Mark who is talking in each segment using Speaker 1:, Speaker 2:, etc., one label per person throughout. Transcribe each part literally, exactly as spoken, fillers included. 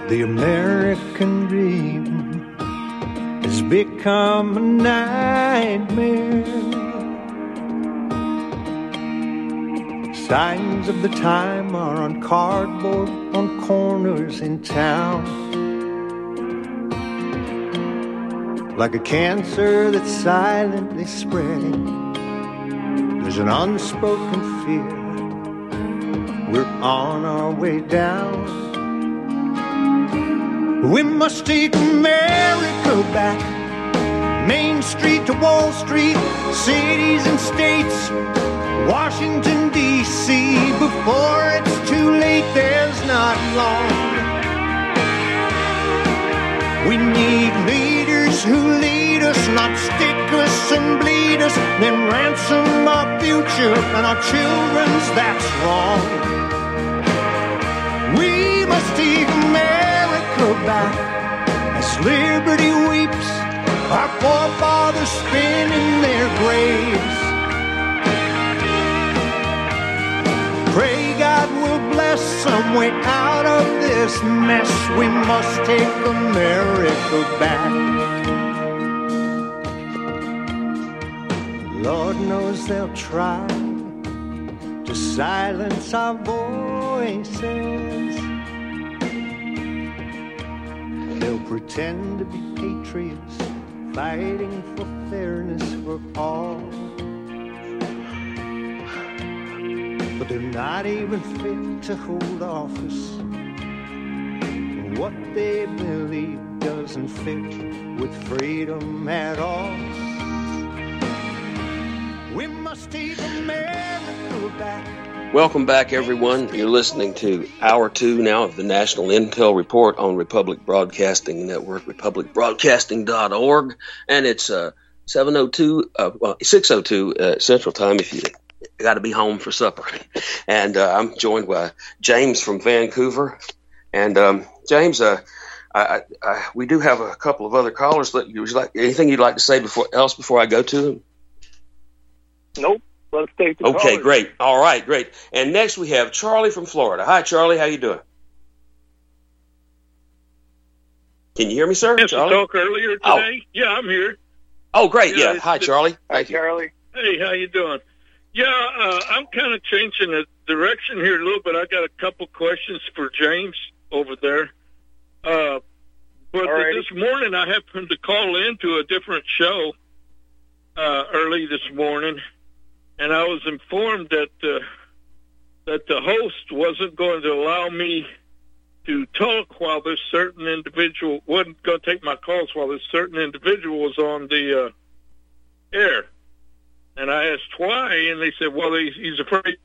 Speaker 1: The American dream has become a nightmare. Signs of the time are on cardboard on corners in town. Like a cancer that's silently spreading, there's an unspoken fear. We're on our way down. We must take America back. Main Street to Wall Street, cities and states, Washington, D C Before it's too late, there's not long. We need leaders who lead us, not stick us and bleed us, then ransom our future and our children's, that's wrong. We must take America back as liberty weeps, our forefathers spin in their graves. Pray God will bless some way out of this mess. We must take America back. Lord knows they'll try to silence our voices. They'll pretend to be patriots, fighting for fairness for all. But they're not even fit to hold office. What they believe doesn't fit with freedom at all. We must take America back.
Speaker 2: Welcome back, everyone. You're listening to Hour Two now of the National Intel Report on Republic Broadcasting Network, republic broadcasting dot org, and it's uh, seven oh two, uh, well, six oh two uh, Central Time if you got to be home for supper. And uh, I'm joined by James from Vancouver. And um, James, uh, I, I, we do have a couple of other callers. Would you like anything you'd like to say before else before I go to them?
Speaker 3: Nope. Let's take the
Speaker 2: Okay,
Speaker 3: callers.
Speaker 2: great. All right, great. And next we have Charlie from Florida. Hi, Charlie. How you doing? Can you hear me, sir?
Speaker 4: Yes,
Speaker 2: Charlie?
Speaker 4: I talked earlier today. Oh. Yeah, I'm here.
Speaker 2: Oh, great.
Speaker 4: Yeah,
Speaker 2: Yeah. Hi, Charlie.
Speaker 3: Hi,
Speaker 2: Thank you.
Speaker 3: Charlie.
Speaker 4: Hey, how you doing? Yeah, uh, I'm kind of changing the direction here a little bit. I got a couple questions for James over there. Uh, but
Speaker 3: Alrighty.
Speaker 4: this morning I happened to call into a different show uh, early this morning, and I was informed that uh, that the host wasn't going to allow me to talk while this certain individual wasn't going to take my calls while this certain individual was on the uh, air. And I asked why, and they said, well, he's, he's afraid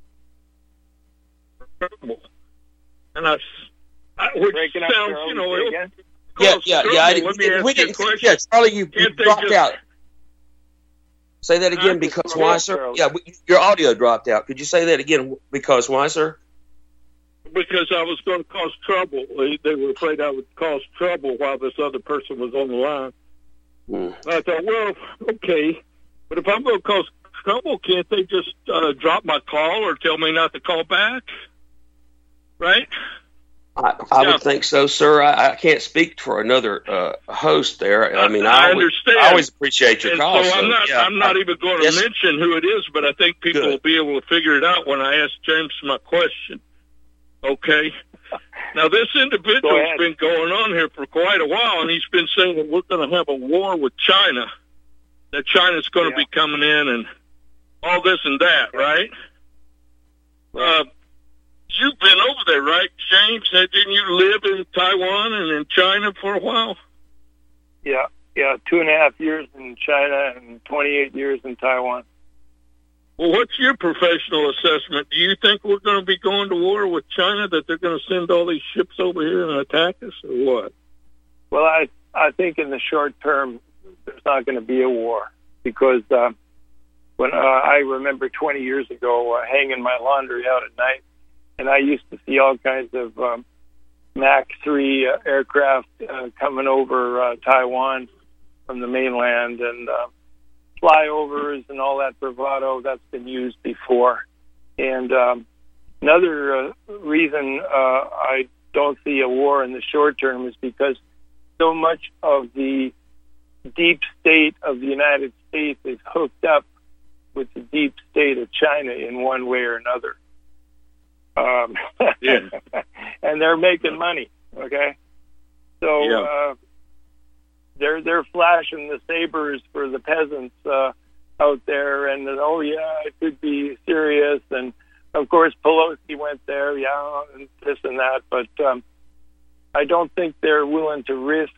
Speaker 4: of trouble. And I, I which
Speaker 3: Breaking up,
Speaker 4: sounds,
Speaker 3: Charlie,
Speaker 4: you know,
Speaker 3: say
Speaker 4: it'll
Speaker 3: again?
Speaker 2: Yeah,
Speaker 4: cause
Speaker 2: yeah,
Speaker 4: trouble.
Speaker 2: yeah. I
Speaker 4: Let
Speaker 2: didn't,
Speaker 4: me ask
Speaker 2: we
Speaker 4: you a
Speaker 2: didn't,
Speaker 4: question.
Speaker 2: yeah, Charlie, you, you
Speaker 4: Can't they
Speaker 2: dropped
Speaker 4: just-
Speaker 2: out. Say that again,
Speaker 4: Huh?
Speaker 2: because
Speaker 3: Go
Speaker 2: why,
Speaker 3: ahead,
Speaker 2: sir?
Speaker 3: Charlie.
Speaker 2: Yeah, we, your audio dropped out. Could you say that again, because why, sir?
Speaker 4: Because I was going to cause trouble. They, they were afraid I would cause trouble while this other person was on the line.
Speaker 2: Hmm.
Speaker 4: I thought, well, okay, but if I'm going to cause trouble, can't they just uh, drop my call or tell me not to call back? Right?
Speaker 2: I, I
Speaker 4: Yeah.
Speaker 2: would think so, sir. I, I can't speak for another uh, host there. I mean,
Speaker 4: I
Speaker 2: I, always,
Speaker 4: understand.
Speaker 2: I always appreciate your
Speaker 4: And
Speaker 2: call.
Speaker 4: so I'm not,
Speaker 2: yeah,
Speaker 4: I'm not
Speaker 2: I-
Speaker 4: even going to
Speaker 2: yes.
Speaker 4: mention who it is, but I think people
Speaker 2: Good.
Speaker 4: will be able to figure it out when I ask James my question. Okay? Now, this
Speaker 3: Go
Speaker 4: individual's
Speaker 3: ahead.
Speaker 4: been going on here for quite a while, and he's been saying that we're going to have a war with China, that China's going to
Speaker 3: Yeah.
Speaker 4: be coming in and all this and that, right? Uh, you've been over there, right, James? Uh, Didn't you live in Taiwan and in China for a while?
Speaker 3: Yeah, yeah, two and a half years in China and twenty-eight years in Taiwan.
Speaker 4: Well, what's your professional assessment? Do you think we're going to be going to war with China, that they're going to send all these ships over here and attack us, or what?
Speaker 3: Well, I I think in the short term, there's not going to be a war because uh, when uh, I remember twenty years ago uh, hanging my laundry out at night, and I used to see all kinds of um, Mach three uh, aircraft uh, coming over uh, Taiwan from the mainland, and uh, flyovers and all that bravado that's been used before. And um, another uh, reason uh, I don't see a war in the short term is because so much of the deep state of the United States is hooked up with the deep state of China in one way or another. Um,
Speaker 4: yeah.
Speaker 3: And they're making money, okay? So
Speaker 4: yeah.
Speaker 3: uh, they're they're flashing the sabers for the peasants uh, out there, and oh yeah, it could be serious. And of course, Pelosi went there, yeah, and this and that. But um, I don't think they're willing to risk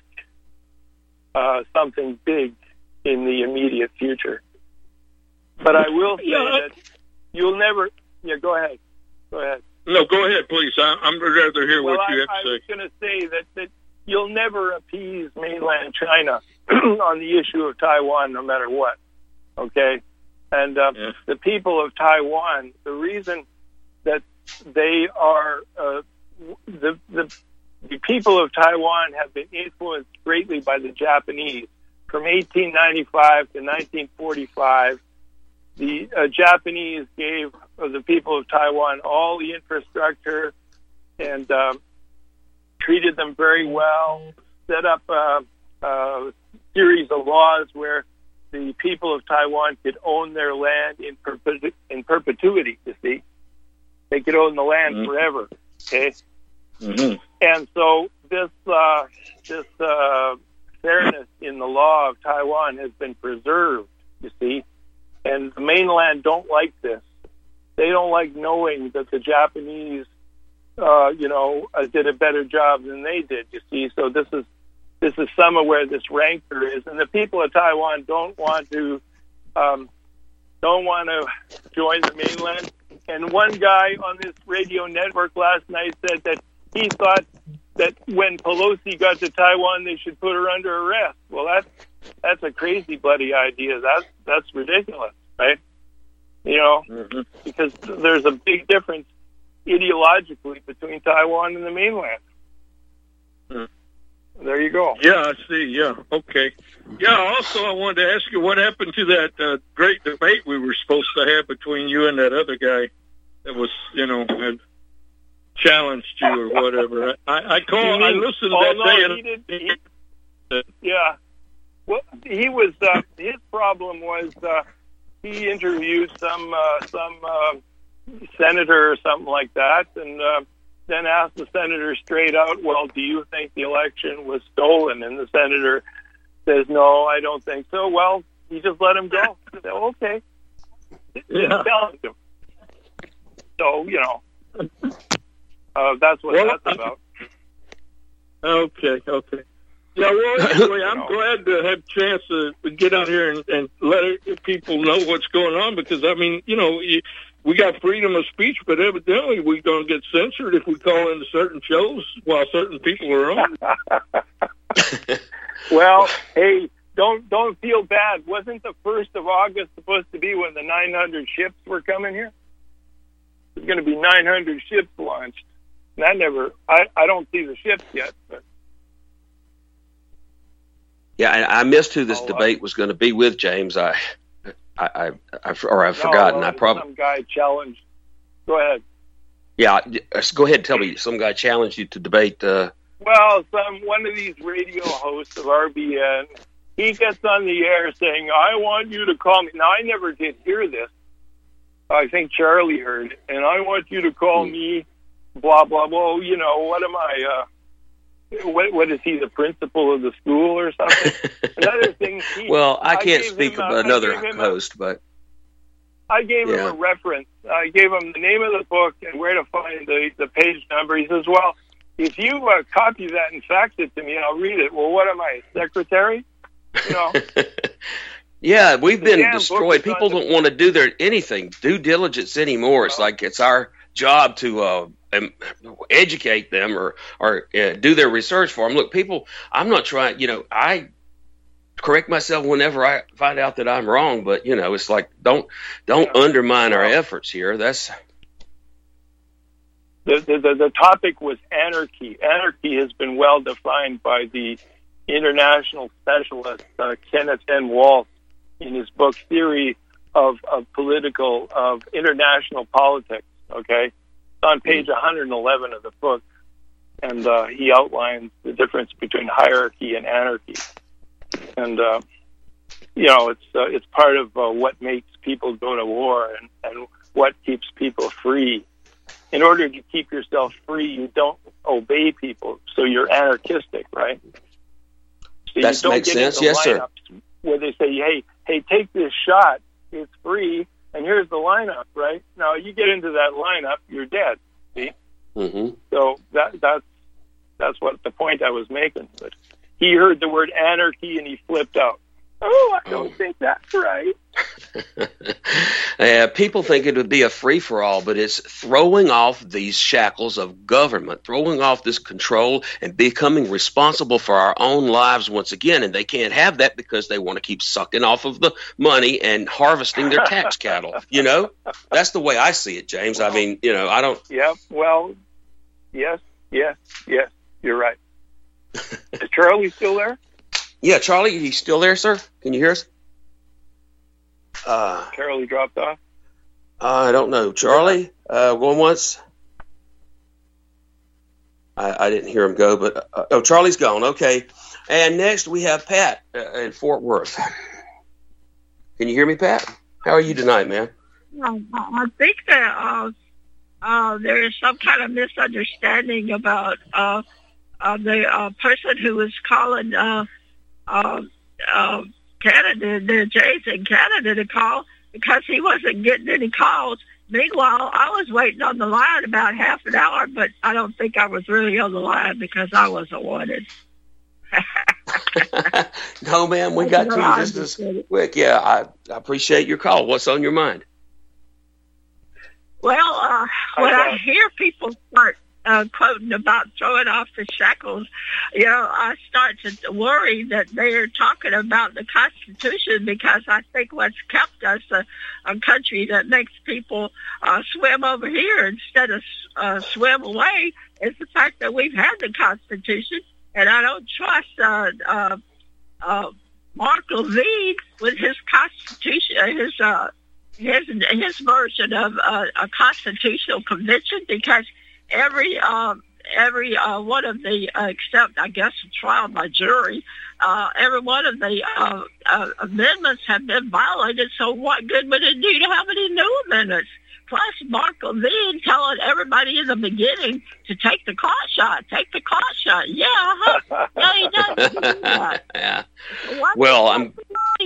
Speaker 3: uh, something big in the immediate future. But I will say
Speaker 4: yeah.
Speaker 3: that you'll never. Yeah, go ahead. Go ahead.
Speaker 4: No, go ahead, please. I, I'm rather hear
Speaker 3: well,
Speaker 4: what you
Speaker 3: I,
Speaker 4: have to
Speaker 3: I
Speaker 4: say.
Speaker 3: I was going to say that, that you'll never appease mainland China on the issue of Taiwan, no matter what. Okay, and uh,
Speaker 4: yeah.
Speaker 3: the people of Taiwan, the reason that they are uh, the, the the people of Taiwan have been influenced greatly by the Japanese from eighteen ninety-five to nineteen forty-five. The uh, Japanese gave uh, the people of Taiwan all the infrastructure and uh, treated them very well, set up a, a series of laws where the people of Taiwan could own their land in, perpetu- in perpetuity, you see. They could own the land mm-hmm. forever, okay?
Speaker 4: Mm-hmm.
Speaker 3: And so this, uh, this uh, fairness in the law of Taiwan has been preserved, you see. And the mainland don't like this. They don't like knowing that the Japanese, uh, you know, uh, did a better job than they did. You see, so this is this is some of where this rancor is, and the people of Taiwan don't want to um, don't want to join the mainland. And one guy on this radio network last night said that he thought that when Pelosi got to Taiwan, they should put her under arrest. Well, that's that's a crazy, bloody idea. That's that's ridiculous, right? You know, mm-hmm. because there's a big difference ideologically between Taiwan and the mainland. Mm-hmm. There you go.
Speaker 4: Yeah, I see. Yeah, okay. Yeah, also I wanted to ask you what happened to that uh, great debate we were supposed to have between you and that other guy that was, you know, had challenged you or whatever. I, I called, I listened to
Speaker 3: oh,
Speaker 4: that
Speaker 3: no,
Speaker 4: day.
Speaker 3: He did, he, yeah. Well, he was, uh, his problem was uh, he interviewed some uh, some uh, senator or something like that, and uh, then asked the senator straight out, well, do you think the election was stolen? And the senator says, no, I don't think so. Well, he just let him go. He said, okay.
Speaker 4: Yeah.
Speaker 3: Challenge him. So, you know, uh, that's what
Speaker 4: well,
Speaker 3: that's about.
Speaker 4: Okay, okay. Yeah, well, anyway, I'm glad to have a chance to get out here and, and let people know what's going on because, I mean, you know, we got freedom of speech, but evidently we're going to get censored if we call into certain shows while certain people are on.
Speaker 3: Well, hey, don't don't feel bad. Wasn't the first of August supposed to be when the nine hundred ships were coming here? There's going to be nine hundred ships launched. And I never, I, I don't see the ships yet, but.
Speaker 2: Yeah, I, I missed who this I'll, debate was going to be with, James. I, I, I, I or I've no, forgotten.
Speaker 3: Well,
Speaker 2: I probably
Speaker 3: some guy challenged. Go ahead.
Speaker 2: Yeah, go ahead and tell me. Some guy challenged you to debate. Uh,
Speaker 3: well, some one of these radio hosts of R B N, he gets on the air saying, "I want you to call me." Now, I never did hear this. I think Charlie heard it, and I want you to call hmm. me. Blah blah blah. You know, what am I? Uh, What, what is he, the principal of the school or something? Another thing. He,
Speaker 2: well, I can't I speak
Speaker 3: about
Speaker 2: uh, another host,
Speaker 3: a,
Speaker 2: but
Speaker 3: I gave
Speaker 2: yeah.
Speaker 3: him a reference. I gave him the name of the book and where to find the, the page number. He says, "Well, if you uh, copy that and fax it to me, I'll read it." Well, what am I, secretary? You know.
Speaker 2: Yeah, we've been destroyed. People don't want to do their anything due diligence anymore. It's like it's our job to uh, educate them or or uh, do their research for them. Look, people, I'm not trying. You know, I correct myself whenever I find out that I'm wrong. But you know, it's like don't don't yeah. undermine our efforts here. That's
Speaker 3: the, the the the topic was anarchy. Anarchy has been well defined by the international specialist uh, Kenneth N. Walsh in his book Theory of, of Political, of International Politics, okay? It's on page one hundred eleven of the book. and uh, he outlines the difference between hierarchy and anarchy. And uh, you know, it's uh, it's part of uh, what makes people go to war and, and what keeps people free. In order to keep yourself free, you don't obey people, so you're anarchistic, right? So
Speaker 2: that makes sense. Yes, sir.
Speaker 3: Where they say, "Hey, hey, take this shot. It's free, and here's the lineup." Right now, you get into that lineup, you're dead. See?
Speaker 2: Mm-hmm. So
Speaker 3: that that's that's what the point I was making. But he heard the word anarchy and he flipped out. Oh, I don't oh. think that's right.
Speaker 2: uh, people think it would be a free-for-all, but it's throwing off these shackles of government, throwing off this control and becoming responsible for our own lives once again. And they can't have that because they want to keep sucking off of the money and harvesting their tax cattle. You know, that's the way I see it, James. Well, I mean, you know, I don't.
Speaker 3: Yeah, well, yes, yes, yes, you're right. Is Charlie still there?
Speaker 2: Yeah, Charlie, you still there, sir? Can you hear us? Uh,
Speaker 3: Charlie dropped off?
Speaker 2: I don't know. Charlie, uh, going once? I, I didn't hear him go, but, uh, oh, Charlie's gone. Okay. And next we have Pat uh, in Fort Worth. Can you hear me, Pat? How are you tonight, man?
Speaker 5: I think that uh, uh, there is some kind of misunderstanding about uh, uh, the uh, person who was calling uh, uh, uh, Canada, the Jays in Canada to call because he wasn't getting any calls. Meanwhile, I was waiting on the line about half an hour, but I don't think I was really on the line because I wasn't wanted.
Speaker 2: No, ma'am, we got to you just as quick. Yeah, I, I appreciate your call. What's on your mind?
Speaker 5: Well, uh, when I hear people start uh, quoting about throwing off the shackles, you know, I start to worry that they're talking about the Constitution because I think what's kept us a, a country that makes people uh, swim over here instead of uh, swim away is the fact that we've had the Constitution. And I don't trust uh, uh, uh, Mark Levine with his Constitution, his uh, his his version of uh, a constitutional convention, because every uh, every uh, one of the uh, except I guess a trial by jury, uh, every one of the uh, uh, amendments have been violated. So what good would it do to have any new amendments? Plus, Mark Levine telling everybody in the beginning to take the clot shot, take the clot shot. Yeah, huh? No, he doesn't do that.
Speaker 2: Yeah.
Speaker 5: What
Speaker 2: well, I'm.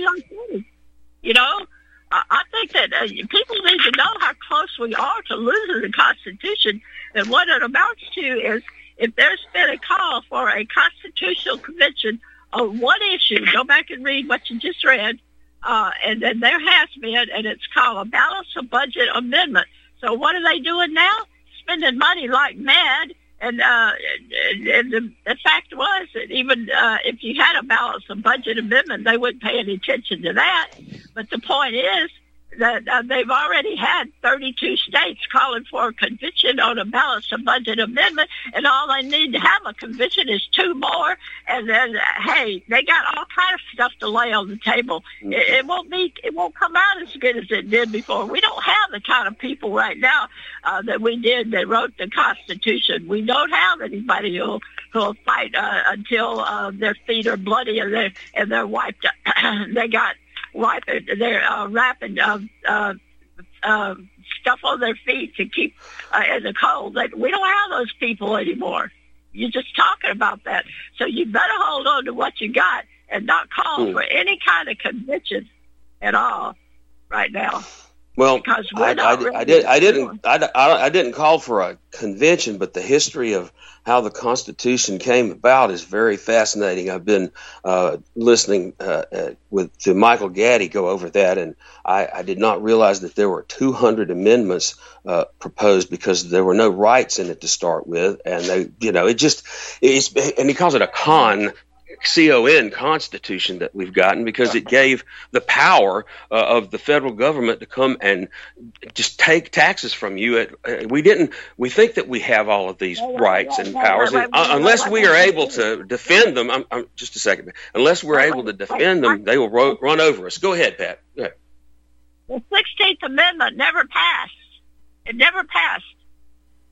Speaker 5: You know, I, I think that uh, people need to know how close we are to losing the Constitution, and what it amounts to is if there's been a call for a constitutional convention on one issue, go back and read what you just read. Uh, and then there has been, and it's called a balance of budget amendment. So what are they doing now? Spending money like mad. And, uh, and, and the, the fact was that even uh, if you had a balance of budget amendment, they wouldn't pay any attention to that. But the point is that uh, they've already had thirty-two states calling for a convention on a balance of budget amendment, and all they need to have a convention is two more. And then, uh, hey, they got all kind of stuff to lay on the table. It, it won't be, it won't come out as good as it did before. We don't have the kind of people right now uh, that we did that wrote the Constitution. We don't have anybody who'll who'll fight uh, until uh, their feet are bloody and they and they're wiped. They got. Wiping, they're uh, wrapping uh, uh, uh, stuff on their feet to keep uh, in the cold. They, we don't have those people anymore. You're just talking about that. So you better hold on to what you got and not call hmm. for any kind of convention at all right now.
Speaker 2: Well, I, I, I did. I didn't. I, I didn't call for a convention, but the history of how the Constitution came about is very fascinating. I've been uh, listening uh, uh, with to Michael Gaddy go over that, and I, I did not realize that there were two hundred amendments uh, proposed because there were no rights in it to start with, and they, you know, it just it's and he calls it a con. C O N Constitution that we've gotten because it gave the power uh, of the federal government to come and just take taxes from you. At, uh, we didn't. We think that we have all of these rights and powers, and, uh, unless we are able to defend them. I'm, I'm, just a second. Unless we're able to defend them, they will ro- run over us. Go ahead, Pat. Go ahead.
Speaker 5: The sixteenth Amendment never passed. It never passed.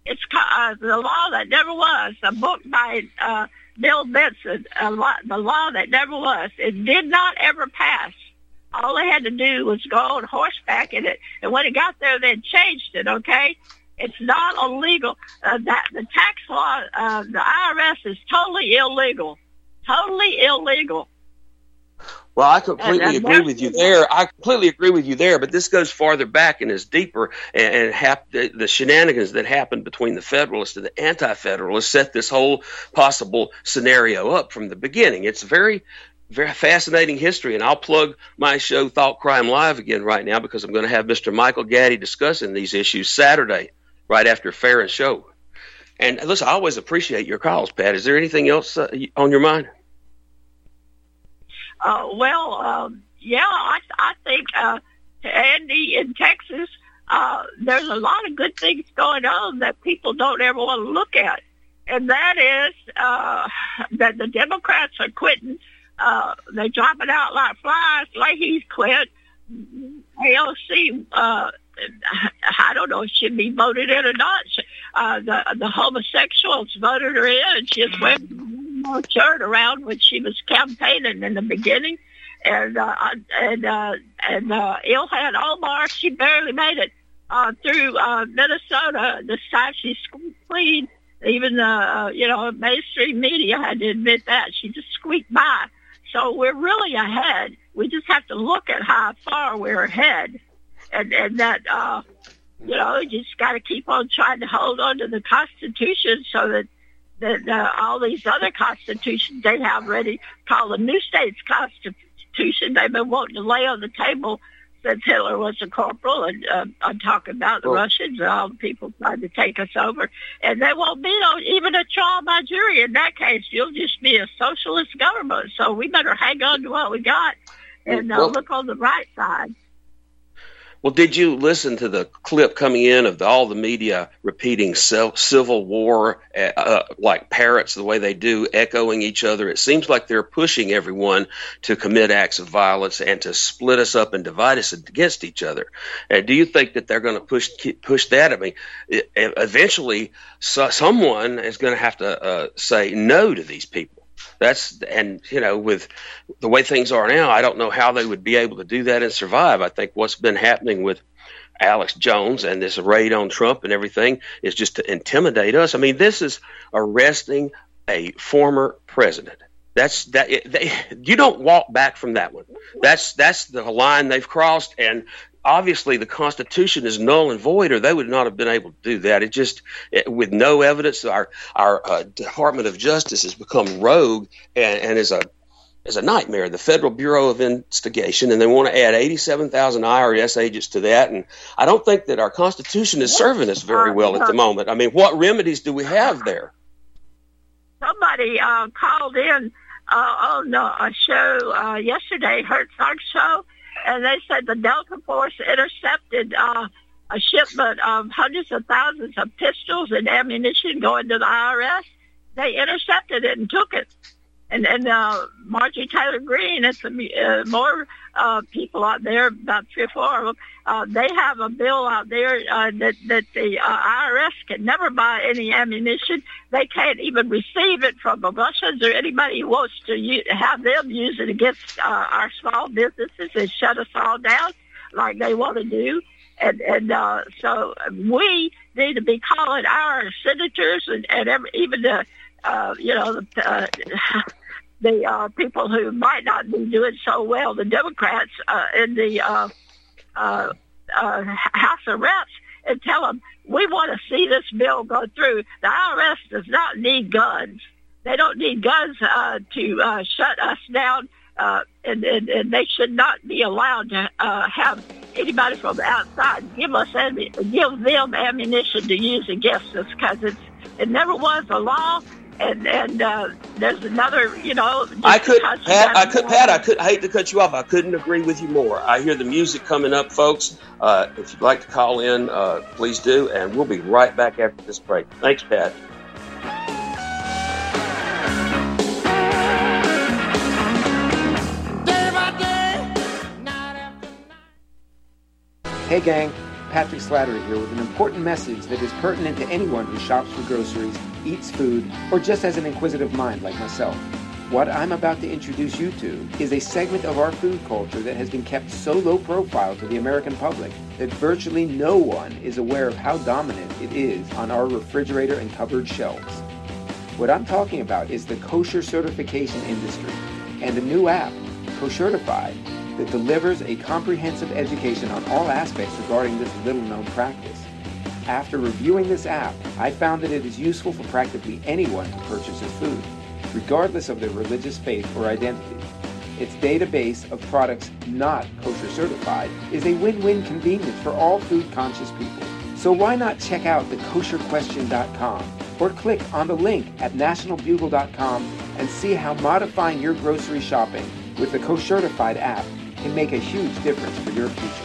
Speaker 5: It's uh, The Law That Never Was, a book by uh, Bill Benson, a lot, The Law That Never Was. It did not ever pass. All they had to do was go on horseback in it, and when it got there, they changed it, okay? It's not illegal. Uh, that The tax law, uh, the I R S is totally illegal. Totally illegal.
Speaker 2: Well, I completely
Speaker 5: and, and
Speaker 2: agree with you there. I completely agree with you there, but this goes farther back and is deeper, and, and hap- the, the shenanigans that happened between the Federalists and the Anti-Federalists set this whole possible scenario up from the beginning. It's very, very fascinating history, and I'll plug my show, Thought Crime Live, again right now because I'm going to have Mister Michael Gaddy discussing these issues Saturday, right after Fair and Show. And listen, I always appreciate your calls, Pat. Is there anything else uh, on your mind?
Speaker 5: Uh, well, um, yeah, I, I think, uh, Andy, in Texas, uh, there's a lot of good things going on that people don't ever want to look at. And that is uh, that the Democrats are quitting. Uh, they're dropping out like flies. Leahy's quit. A O C, uh, I don't know if she'd be voted in or not. Uh, the, the homosexuals voted her in, and she just went no shirt around when she was campaigning in the beginning, and uh, and uh, and uh, Ilhan Omar, she barely made it uh, through uh, Minnesota. This time she squeaked clean. Even the uh, you know mainstream media had to admit that she just squeaked by. So we're really ahead. We just have to look at how far we're ahead, and and that uh, you know you just got to keep on trying to hold on to the Constitution so that. That uh, all these other constitutions they have ready, called the New States Constitution, they've been wanting to lay on the table since Hitler was a corporal. And uh, I'm talking about the well, Russians and all the people trying to take us over. And there won't be no, even a trial by jury in that case. You'll just be a socialist government. So we better hang on to what we got and uh, well, look on the right side.
Speaker 2: Well, did you listen to the clip coming in of the, all the media repeating self, Civil War uh, like parrots, the way they do, echoing each other? It seems like they're pushing everyone to commit acts of violence and to split us up and divide us against each other. Uh, do you think that they're going to push push that? I mean, it, eventually so, someone is going to have to uh, say no to these people. That's and you know with the way things are now, I don't know how they would be able to do that and survive. I think what's been happening with Alex Jones and this raid on Trump and everything is just to intimidate us. I mean, this is arresting a former president. That's that. They, you don't walk back from that one. That's that's the line they've crossed, and obviously the Constitution is null and void, or they would not have been able to do that. It just, it, with no evidence, our our uh, Department of Justice has become rogue and, and is a is a nightmare. The Federal Bureau of Investigation, and they want to add eighty-seven thousand I R S agents to that. And I don't think that our Constitution is serving us very well at the moment. I mean, what remedies do we have there?
Speaker 5: Somebody uh, called in uh, on a show uh, yesterday, Herzog's show, and they said the Delta Force intercepted uh, a shipment of hundreds of thousands of pistols and ammunition going to the I R S. They intercepted it and took it. And and uh, Marjorie Taylor Greene and some uh, more uh, people out there, about three or four of them, uh, they have a bill out there uh, that, that the uh, I R S can never buy any ammunition. They can't even receive it from the Russians or anybody who wants to use, have them use it against uh, our small businesses and shut us all down like they want to do. And, and uh, so we need to be calling our senators and, and every, even the Uh, you know, the, uh, the uh, people who might not be doing so well, the Democrats uh, in the uh, uh, uh, House of Reps, and tell them, we want to see this bill go through. The I R S does not need guns. They don't need guns uh, to uh, shut us down, uh, and, and, and they should not be allowed to uh, have anybody from the outside give us give them ammunition to use against us, because it's it never was a law. And and uh, there's another, you know.
Speaker 2: I could, Pat. I could, Pat. I could. I hate to cut you off. I couldn't agree with you more. I hear the music coming up, folks. Uh, if you'd like to call in, uh, please do, and we'll be right back after this break. Thanks, Pat.
Speaker 6: Hey, gang. Patrick Slattery here with an important message that is pertinent to anyone who shops for groceries, eats food, or just has an inquisitive mind like myself. What I'm about to introduce you to is a segment of our food culture that has been kept so low profile to the American public that virtually no one is aware of how dominant it is on our refrigerator and cupboard shelves. What I'm talking about is the kosher certification industry and a new app, Koshertified, that delivers a comprehensive education on all aspects regarding this little-known practice. After reviewing this app, I found that it is useful for practically anyone who purchases food, regardless of their religious faith or identity. Its database of products not kosher certified is a win-win convenience for all food-conscious people. So why not check out the kosher question dot com or click on the link at national bugle dot com and see how modifying your grocery shopping with the Koshertified app can make a huge difference for your future.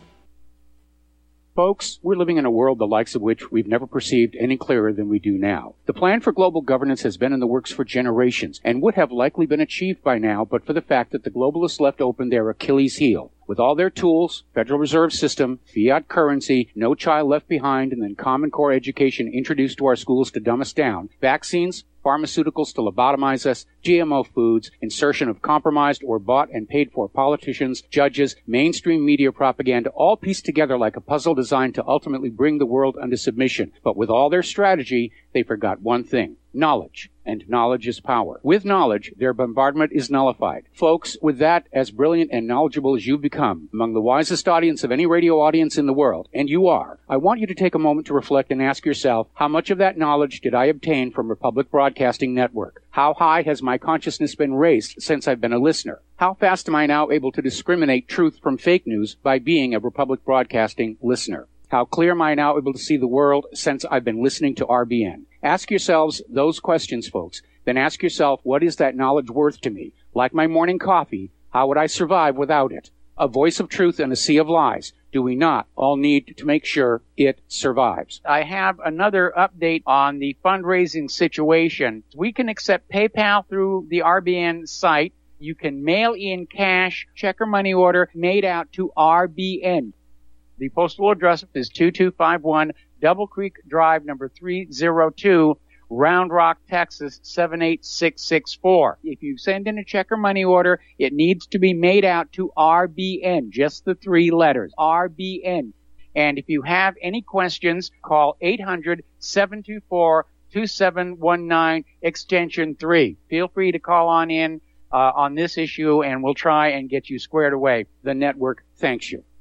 Speaker 7: Folks, we're living in a world the likes of which we've never perceived any clearer than we do now. The plan for global governance has been in the works for generations and would have likely been achieved by now but for the fact that the globalists left open their Achilles heel. With all their tools, Federal Reserve System, fiat currency, no child left behind, and then Common Core education introduced to our schools to dumb us down, vaccines, pharmaceuticals to lobotomize us, G M O foods, insertion of compromised or bought and paid for politicians, judges, mainstream media propaganda, all pieced together like a puzzle designed to ultimately bring the world under submission. But with all their strategy, they forgot one thing. Knowledge. And knowledge is power. With knowledge, their bombardment is nullified. Folks, with that, as brilliant and knowledgeable as you've become, among the wisest audience of any radio audience in the world, and you are, I want you to take a moment to reflect and ask yourself, how much of that knowledge did I obtain from Republic Broadcasting Network? How high has my consciousness been raised since I've been a listener? How fast am I now able to discriminate truth from fake news by being a Republic Broadcasting listener? How clear am I now able to see the world since I've been listening to R B N? Ask yourselves those questions, folks. Then ask yourself, what is that knowledge worth to me? Like my morning coffee, how would I survive without it? A voice of truth in a sea of lies. Do we not all need to make sure it survives? I have another update on the fundraising situation. We can accept PayPal through the R B N site. You can mail in cash, check or money order made out to R B N. The postal address is two two five one Double Creek Drive, number three oh two, Round Rock, Texas, seven eight six six four. If you send in a check or money order, it needs to be made out to R B N, just the three letters, R B N. And if you have any questions, call eight hundred, seven two four, two seven one nine, extension three. Feel free to call on in uh, on this issue, and we'll try and get you squared away. The network thanks you.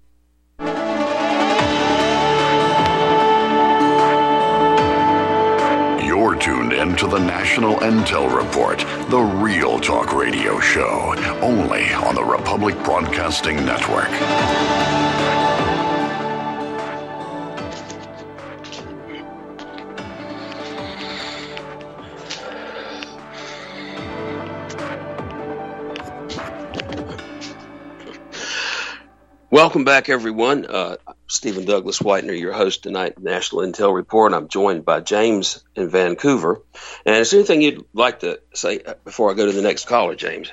Speaker 8: You're tuned in to the National Intel Report, the real talk radio show, only on the Republic Broadcasting Network.
Speaker 2: Welcome back, everyone. Uh, Stephen Douglas Whitener, your host tonight at National Intel Report. I'm joined by James in Vancouver. And is there anything you'd like to say before I go to the next caller, James?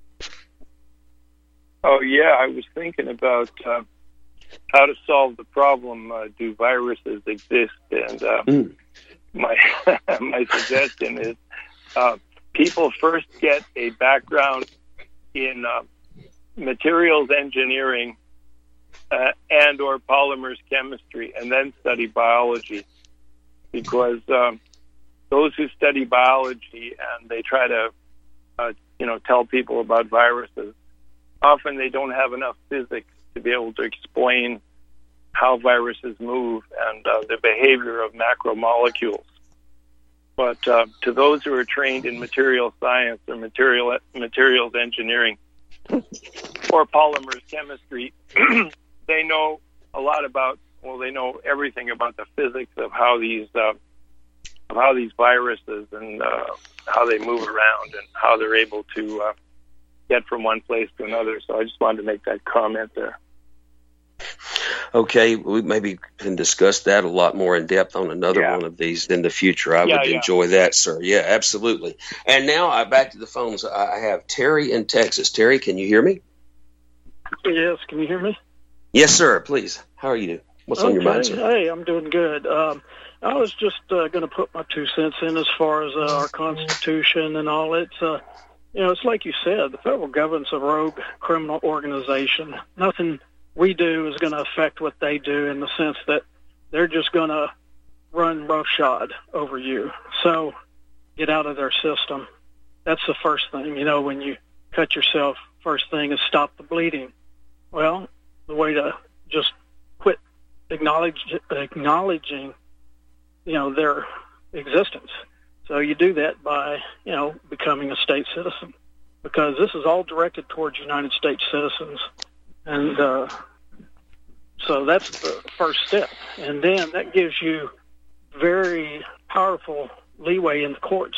Speaker 3: Oh, yeah, I was thinking about uh, how to solve the problem. Uh, do viruses exist? And uh, mm. my my suggestion is uh, people first get a background in uh, materials engineering Uh, and or polymers chemistry, and then study biology, because um, those who study biology and they try to, uh, you know, tell people about viruses, often they don't have enough physics to be able to explain how viruses move and uh, the behavior of macromolecules. But uh, to those who are trained in material science or material materials engineering or polymers chemistry, they know a lot about, well, they know everything about the physics of how these uh, of how these viruses and uh, how they move around and how they're able to uh, get from one place to another. So I just wanted to make that comment there.
Speaker 2: Okay, we maybe can discuss that a lot more in depth on another yeah. one of these in the future. I yeah, would yeah. enjoy that, sir. Yeah, absolutely. And now I back to the phones. I have Terry in Texas. Terry, can you hear me?
Speaker 9: Yes, can you hear me?
Speaker 2: Yes, sir. Please. How are you doing? What's
Speaker 9: okay.
Speaker 2: on your mind, sir?
Speaker 9: Hey, I'm doing good. Um, I was just uh, going to put my two cents in as far as uh, our Constitution and all. It's, uh, you know, it's like you said, the federal government's a rogue criminal organization. Nothing we do is going to affect what they do in the sense that they're just going to run roughshod over you. So get out of their system. That's the first thing. You know, when you cut yourself, first thing is stop the bleeding. Well, the way to just quit acknowledge, acknowledging, you know, their existence. So you do that by, you know, becoming a state citizen, because this is all directed towards United States citizens. And uh, so that's the first step. And then that gives you very powerful leeway in the courts.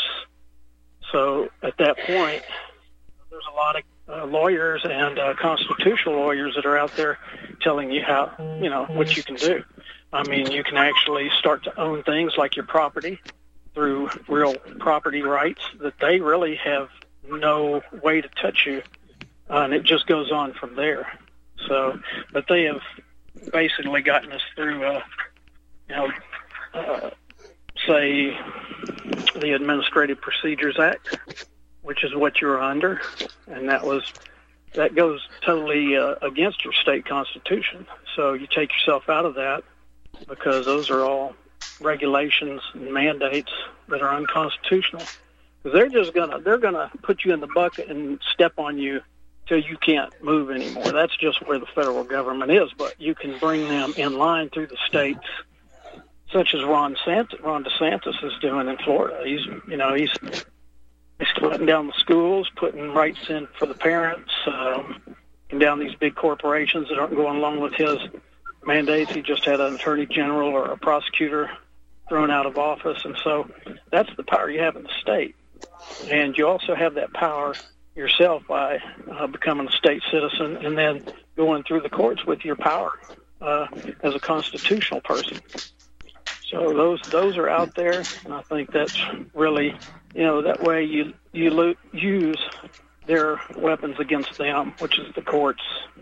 Speaker 9: So at that point, there's a lot of uh, lawyers and uh, constitutional lawyers that are out there telling you how, you know, what you can do. I mean, you can actually start to own things like your property through real property rights that they really have no way to touch you, uh, and it just goes on from there. So, but they have basically gotten us through, uh, you know, uh, say the Administrative Procedures Act, which is what you're under, and that was that goes totally uh, against your state constitution. So you take yourself out of that, because those are all regulations and mandates that are unconstitutional. Because they're just gonna they're gonna put you in the bucket and step on you till you can't move anymore. That's just where the federal government is. But you can bring them in line through the states, such as Ron Sant- Ron DeSantis is doing in Florida. He's you know he's he's shutting down the schools, putting rights in for the parents, um, and down these big corporations that aren't going along with his mandates. He just had an attorney general or a prosecutor thrown out of office, and so that's the power you have in the state. And you also have that power yourself by uh, becoming a state citizen and then going through the courts with your power uh, as a constitutional person. So those those are out there, and I think that's really, you know, that way you you lo- use their weapons against them, which is the courts.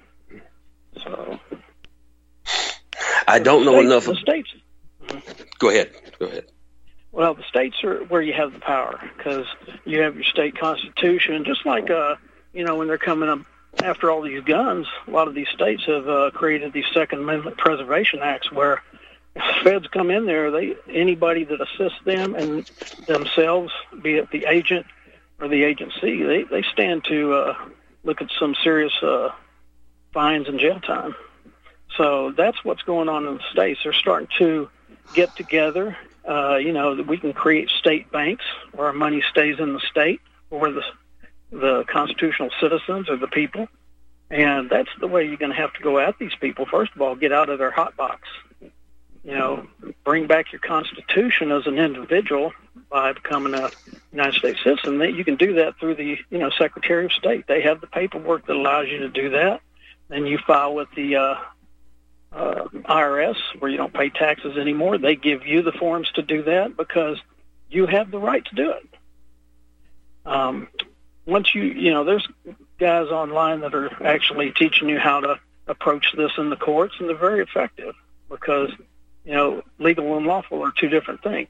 Speaker 9: So
Speaker 2: I don't know
Speaker 9: states,
Speaker 2: enough.
Speaker 9: The states.
Speaker 2: Go ahead. Go ahead.
Speaker 9: Well, the states are where you have the power, because you have your state constitution. Just like, uh, you know, when they're coming up after all these guns, a lot of these states have uh, created these Second Amendment Preservation Acts, where if the feds come in there, they anybody that assists them and themselves, be it the agent or the agency, they, they stand to uh, look at some serious uh, fines and jail time. So that's what's going on in the states. They're starting to get together. Uh, you know, we can create state banks where our money stays in the state, where the the constitutional citizens are the people. And that's the way you're going to have to go at these people. First of all, get out of their hot box. You know, bring back your constitution as an individual by becoming a United States citizen. You can do that through the, you know, Secretary of State. They have the paperwork that allows you to do that. Then you file with the uh, uh, I R S, where you don't pay taxes anymore. They give you the forms to do that because you have the right to do it. Um, once you, you know, there's guys online that are actually teaching you how to approach this in the courts, and they're very effective because, you know, legal and lawful are two different things.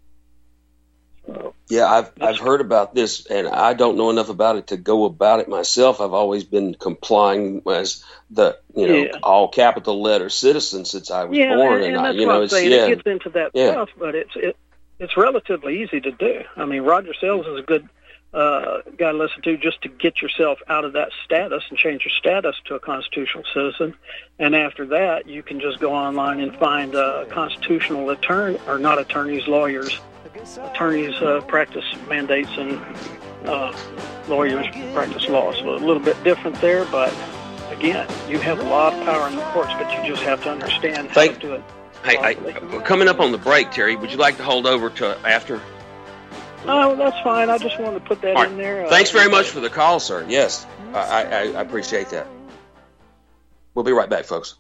Speaker 9: So,
Speaker 2: yeah, I've I've heard about this, and I don't know enough about it to go about it myself. I've always been complying as the, you know,
Speaker 9: yeah.
Speaker 2: all capital letter citizen since I was
Speaker 9: yeah,
Speaker 2: born,
Speaker 9: and, and,
Speaker 2: and
Speaker 9: that's
Speaker 2: I, you
Speaker 9: what
Speaker 2: know,
Speaker 9: I'm
Speaker 2: it's
Speaker 9: saying.
Speaker 2: yeah,
Speaker 9: It gets into that
Speaker 2: yeah.
Speaker 9: stuff, but it's it, it's relatively easy to do. I mean, Roger Sales is a good uh, guy to listen to just to get yourself out of that status and change your status to a constitutional citizen. And after that, you can just go online and find uh, constitutional attorney, or not attorneys, lawyers. Attorneys uh, practice mandates and uh, lawyers practice law. So a little bit different there, but again, you have a lot of power in the courts, but you just have to understand how
Speaker 2: Thank,
Speaker 9: to do it.
Speaker 2: Hey, I, we're coming up on the break, Terry. Would you like to hold over to after?
Speaker 9: Oh, that's fine. I just wanted to put that
Speaker 2: Right.
Speaker 9: in there. Uh,
Speaker 2: Thanks very much for the call, sir. Yes, I, I, I appreciate that. We'll be right back, folks.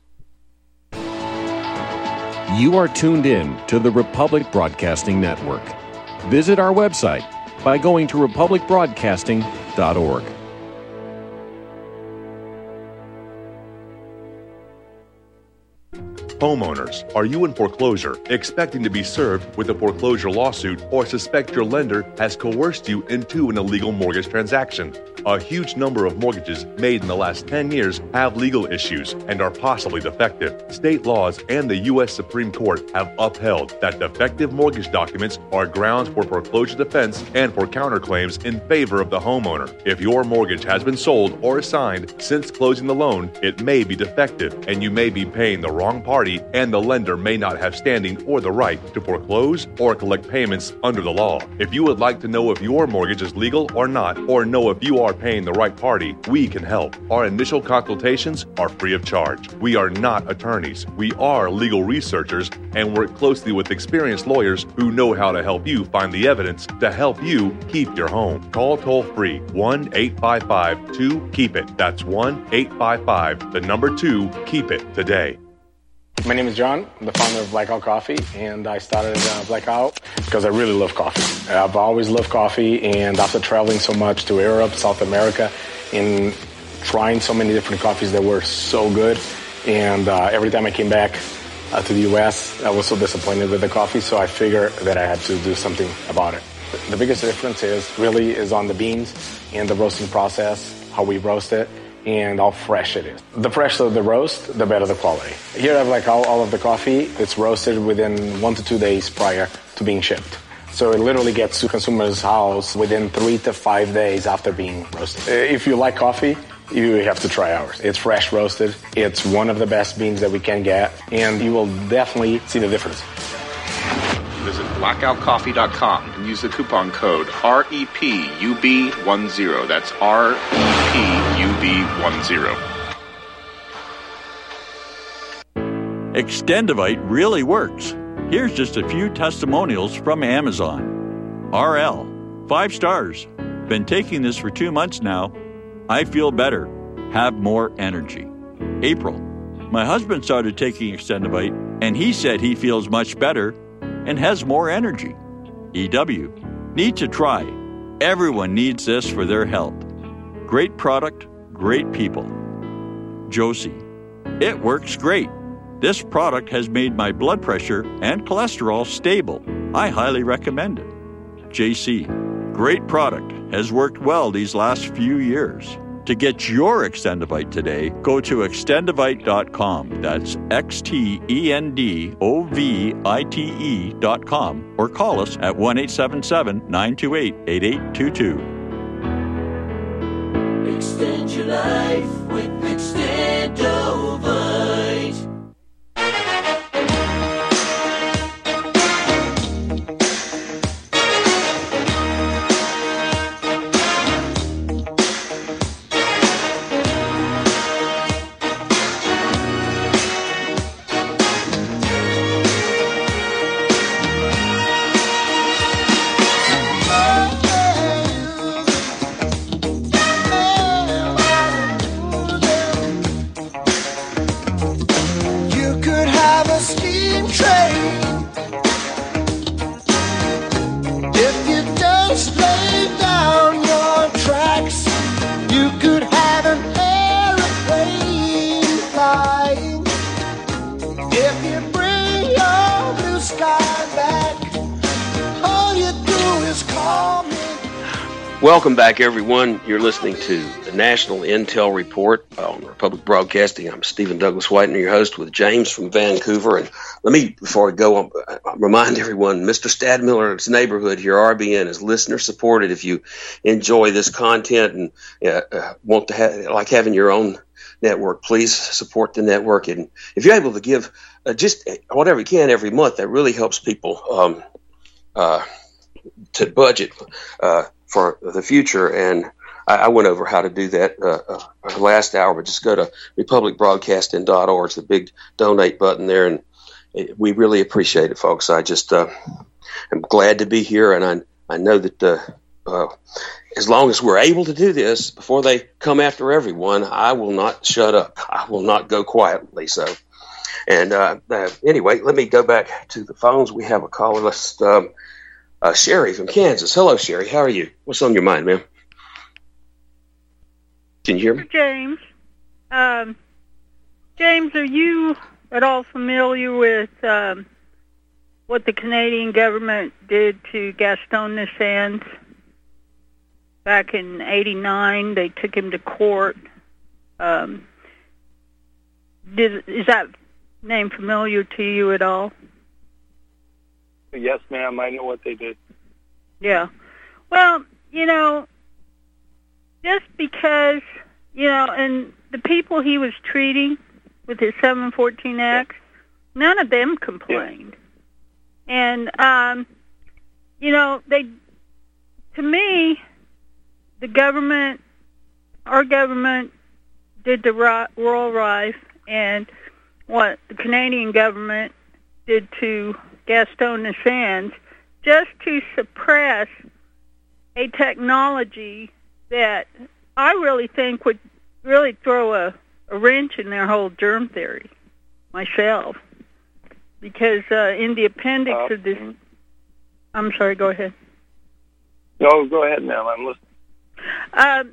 Speaker 10: You are tuned in to the Republic Broadcasting Network. Visit our website by going to republic broadcasting dot org.
Speaker 11: Homeowners, are you in foreclosure, expecting to be served with a foreclosure lawsuit, or suspect your lender has coerced you into an illegal mortgage transaction? A huge number of mortgages made in the last ten years have legal issues and are possibly defective. State laws and the U S Supreme Court have upheld that defective mortgage documents are grounds for foreclosure defense and for counterclaims in favor of the homeowner. If your mortgage has been sold or assigned since closing the loan, it may be defective and you may be paying the wrong party, and the lender may not have standing or the right to foreclose or collect payments under the law. If you would like to know if your mortgage is legal or not, or know if you are paying the right party, we can help. Our initial consultations are free of charge. We are not attorneys. We are legal researchers and work closely with experienced lawyers who know how to help you find the evidence to help you keep your home. Call toll free one eight five five two keep it. That's one eight five five, the number two, keep it today.
Speaker 12: My name is John. I'm the founder of Blackout Coffee, and I started uh, Blackout because I really love coffee. I've always loved coffee, and after traveling so much to Europe, South America, and trying so many different coffees that were so good, and uh, every time I came back uh, to the U S, I was so disappointed with the coffee, so I figured that I had to do something about it. The biggest difference is really is on the beans and the roasting process, how we roast it, and how fresh it is. The fresher the roast, the better the quality. Here I have like all, all of the coffee. It's roasted within one to two days prior to being shipped. So it literally gets to consumer's house within three to five days after being roasted. If you like coffee, you have to try ours. It's fresh roasted. It's one of the best beans that we can get, and you will definitely see the difference.
Speaker 13: Visit blackout coffee dot com and use the coupon code R E P U B ten. That's R E P U B ten.
Speaker 14: Extendivite really works. Here's just a few testimonials from Amazon. R L, five stars. Been taking this for two months now. I feel better. Have more energy. April, my husband started taking Extendivite, and he said he feels much better and has more energy. E W, need to try. Everyone needs this for their health. Great product, great people. Josie, it works great. This product has made my blood pressure and cholesterol stable. I highly recommend it. J C, great product, has worked well these last few years. To get your Extendivite today, go to extendivite dot com. That's X T E N D O V I T E dot com, or call us at one eight seven seven, nine two eight, eight eight two two.
Speaker 15: Extend your life with Extendovite.
Speaker 2: Welcome back, everyone. You're listening to the National Intel Report on Republic Broadcasting. I'm Stephen Douglas Whitener, your host, with James from Vancouver. And let me, before I go on, remind everyone, Mister Stadmiller's Neighborhood here, R B N, is listener-supported. If you enjoy this content and uh, want to have, like having your own network, please support the network. And if you're able to give uh, just whatever you can every month, that really helps people um, uh, to budget uh for the future. And I, I went over how to do that uh, uh, last hour, but just go to republic broadcasting dot org. It's the big donate button there, and it, we really appreciate it, folks. I just uh, am glad to be here, and I, I know that uh, uh, as long as we're able to do this before they come after everyone, I will not shut up. I will not go quietly. So, and uh, uh, anyway, let me go back to the phones. We have a caller list. Um, Uh, Sherry from Kansas. Hello, Sherry. How are you? What's on your mind, ma'am? Can you hear me?
Speaker 16: James. Um, James, are you at all familiar with um, what the Canadian government did to Gaston Nassens? Back in eighty-nine, they took him to court. Um, did, is that name familiar to you at all?
Speaker 3: Yes, ma'am. I know what they did.
Speaker 16: Yeah. Well, you know, just because, you know, and the people he was treating with his seven fourteen X, yeah. none of them complained. Yeah. And, um, you know, they, to me, the government, our government did the Royal Rife, and what the Canadian government did to Gaston Nassens, just to suppress a technology that I really think would really throw a, a wrench in their whole germ theory, myself. Because uh, in the appendix uh, of this... I'm sorry, go ahead.
Speaker 3: No, go ahead, ma'am. I'm listening.
Speaker 16: Um,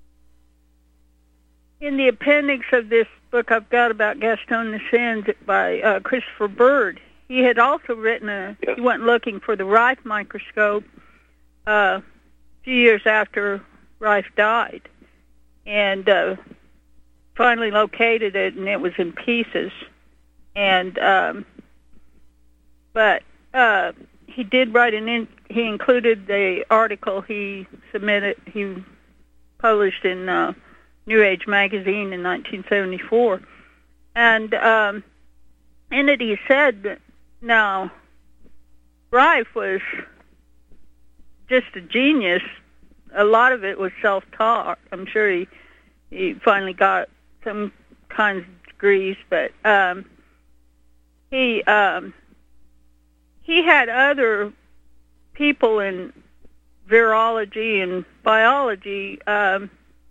Speaker 16: in the appendix of this book I've got about Gaston Nassens by uh, Christopher Bird, he had also written a, yes. he went looking for the Rife microscope uh, a few years after Rife died, and uh, finally located it, and it was in pieces. And, um, but uh, he did write an, in, he included the article he submitted, he published in uh, New Age magazine in nineteen seventy-four. And um, in it he said that, now, Rife was just a genius. A lot of it was self-taught. I'm sure he, he finally got some kinds of degrees, but um, he um, he had other people in virology and biology, um,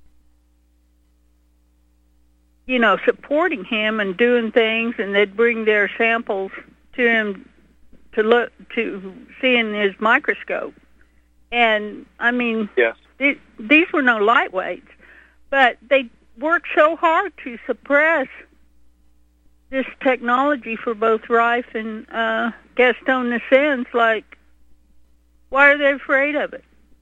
Speaker 16: you know, supporting him and doing things, and they'd bring their samples to him to look to see in his microscope. And I mean,
Speaker 3: yes.
Speaker 16: th- these were no lightweights, but they worked so hard to suppress this technology for both Rife and uh, Gaston Nassens. Like, why are they afraid of it?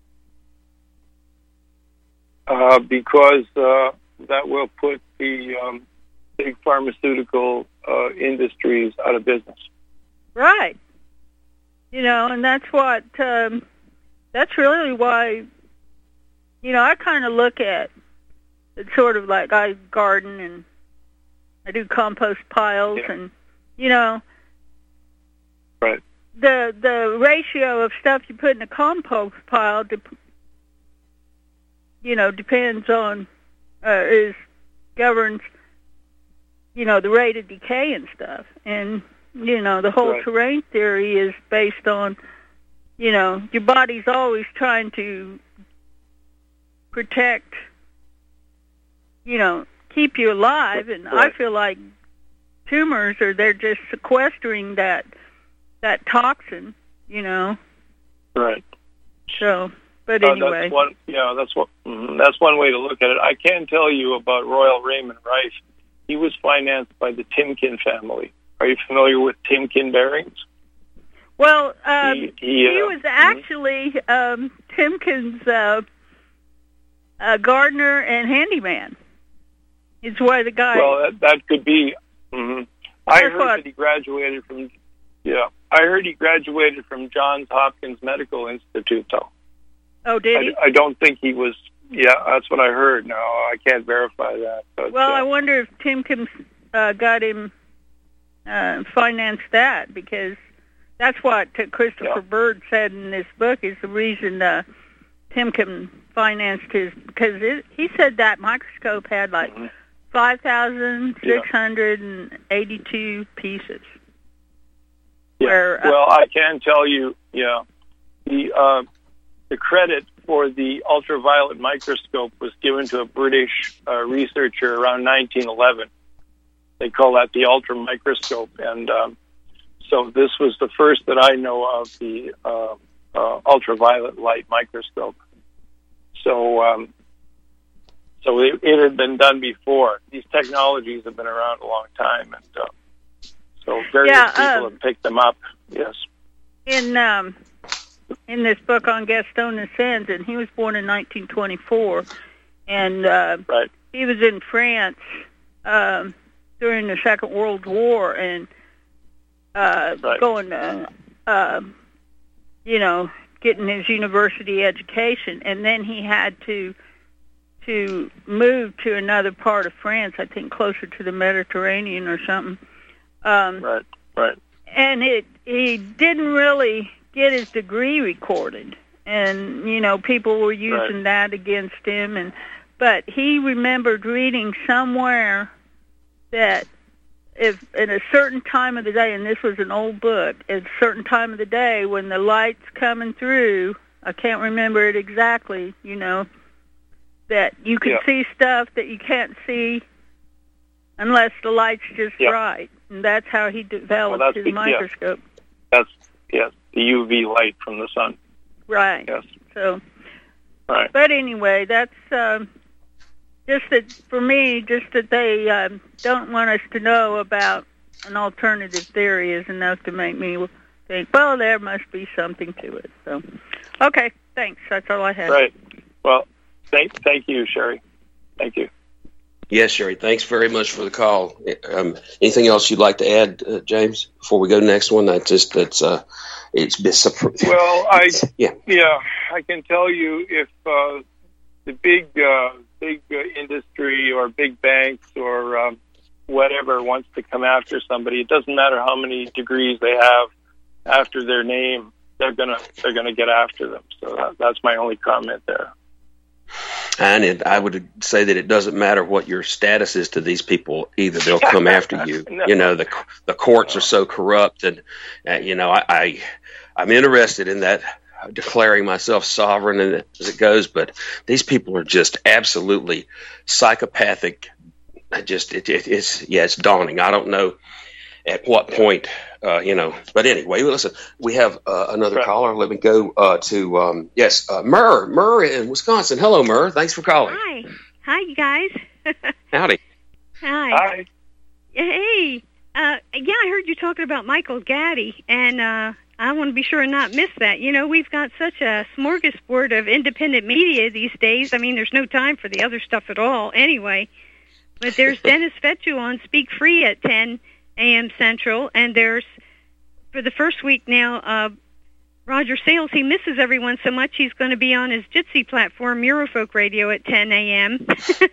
Speaker 3: Uh, because uh, that will put the um, big pharmaceutical uh, industries out of business.
Speaker 16: Right. You know, and that's what, um, that's really why, you know, I kind of look at it sort of like I garden and I do compost piles
Speaker 3: yeah.
Speaker 16: and, you know,
Speaker 3: right.
Speaker 16: the the ratio of stuff you put in a compost pile, de- you know, depends on, uh, is, governs, you know, the rate of decay and stuff. And, you know, the whole right. terrain theory is based on, you know, your body's always trying to protect, you know, keep you alive. And right. I feel like tumors are, they're just sequestering that that toxin, you know.
Speaker 3: Right.
Speaker 16: So, but
Speaker 3: uh,
Speaker 16: anyway.
Speaker 3: That's one, yeah, that's, what, mm, that's one way to look at it. I can tell you about Royal Raymond Rife. He was financed by the Timken family. Are you familiar with Timken bearings?
Speaker 16: Well, um,
Speaker 3: he, he,
Speaker 16: he
Speaker 3: uh,
Speaker 16: was actually um, Timken's uh, uh, gardener and handyman. Is why the guy.
Speaker 3: Well, that, that could be. Mm-hmm. I heard
Speaker 16: what,
Speaker 3: that he graduated from. Yeah, I heard he graduated from Johns Hopkins Medical Institute, though.
Speaker 16: Oh, did he?
Speaker 3: I, I don't think he was. Yeah, that's what I heard. No, I can't verify that. But,
Speaker 16: well,
Speaker 3: uh,
Speaker 16: I wonder if Timken uh, got him. Uh, finance that, because that's what Christopher
Speaker 3: yeah.
Speaker 16: Bird said in this book is the reason uh, Timken financed his, because it, he said that microscope had like mm-hmm. five thousand six hundred eighty-two yeah. pieces.
Speaker 3: Yeah.
Speaker 16: Where, uh,
Speaker 3: well, I can tell you, yeah, the uh, the credit for the ultraviolet microscope was given to a British uh, researcher around nineteen eleven. They call that the ultra microscope, and um, so this was the first that I know of, the uh, uh, ultraviolet light microscope. So, um, so it, it had been done before. These technologies have been around a long time, and uh, So various
Speaker 16: Yeah,
Speaker 3: people
Speaker 16: uh,
Speaker 3: have picked them up. Yes.
Speaker 16: In um, in this book on Gaston de Sens, and he was born in nineteen twenty-four, and uh,
Speaker 3: right.
Speaker 16: he was in France um, during the Second World War, and uh,
Speaker 3: right.
Speaker 16: going to, uh, you know, getting his university education, and then he had to to move to another part of France, I think closer to the Mediterranean or something. Um,
Speaker 3: right, right.
Speaker 16: And it he didn't really get his degree recorded, and you know people were using
Speaker 3: right.
Speaker 16: that against him. And but he remembered reading somewhere that if at a certain time of the day, and this was an old book, at a certain time of the day when the light's coming through, I can't remember it exactly, you know, that you can
Speaker 3: yeah.
Speaker 16: see stuff that you can't see unless the light's just
Speaker 3: yeah.
Speaker 16: right. And that's how he developed
Speaker 3: well,
Speaker 16: his
Speaker 3: the,
Speaker 16: microscope.
Speaker 3: Yeah. That's, yes, the U V light from the sun.
Speaker 16: Right.
Speaker 3: Yes.
Speaker 16: So,
Speaker 3: right.
Speaker 16: But anyway, that's um, just that, for me, just that they um, don't want us to know about an alternative theory is enough to make me think, well, there must be something to it. So, okay, thanks. That's all I had.
Speaker 3: Right. Well, thank, thank you, Sherry. Thank you.
Speaker 2: Yes, Sherry. Thanks very much for the call. Um, anything else you'd like to add, uh, James, before we go to the next one? That's just that's uh, it's been surprising.
Speaker 3: Well, I
Speaker 2: yeah
Speaker 3: yeah I can tell you if uh, the big uh, big uh, industry or big banks or um, whatever wants to come after somebody, it doesn't matter how many degrees they have after their name, they're gonna they're gonna get after them. So that, that's my only comment there.
Speaker 2: And it, I would say that it doesn't matter what your status is to these people either; they'll come after you.
Speaker 3: No.
Speaker 2: You know, the the courts are so corrupt, and uh, you know, I, I I'm interested in that, declaring myself sovereign and as it goes. But these people are just absolutely psychopathic. I just it, it, it's yeah, it's daunting. I don't know at what point, uh, you know. But anyway, listen, we have uh, another right. caller. Let me go uh, to, um, yes, uh, Murr, Murr in Wisconsin. Hello, Murr. Thanks for calling.
Speaker 17: Hi. Hi, you guys.
Speaker 2: Howdy.
Speaker 17: Hi.
Speaker 3: Hi.
Speaker 17: Hey. Uh, yeah, I heard you talking about Michael Gaddy, and uh, I want to be sure and not miss that. You know, we've got such a smorgasbord of independent media these days. I mean, there's no time for the other stuff at all anyway. But there's Dennis Fetchu on Speak Free at ten a.m. Central, and there's, for the first week now, uh, Roger Sales. He misses everyone so much he's going to be on his Jitsi platform, Eurofolk Radio, at ten a.m.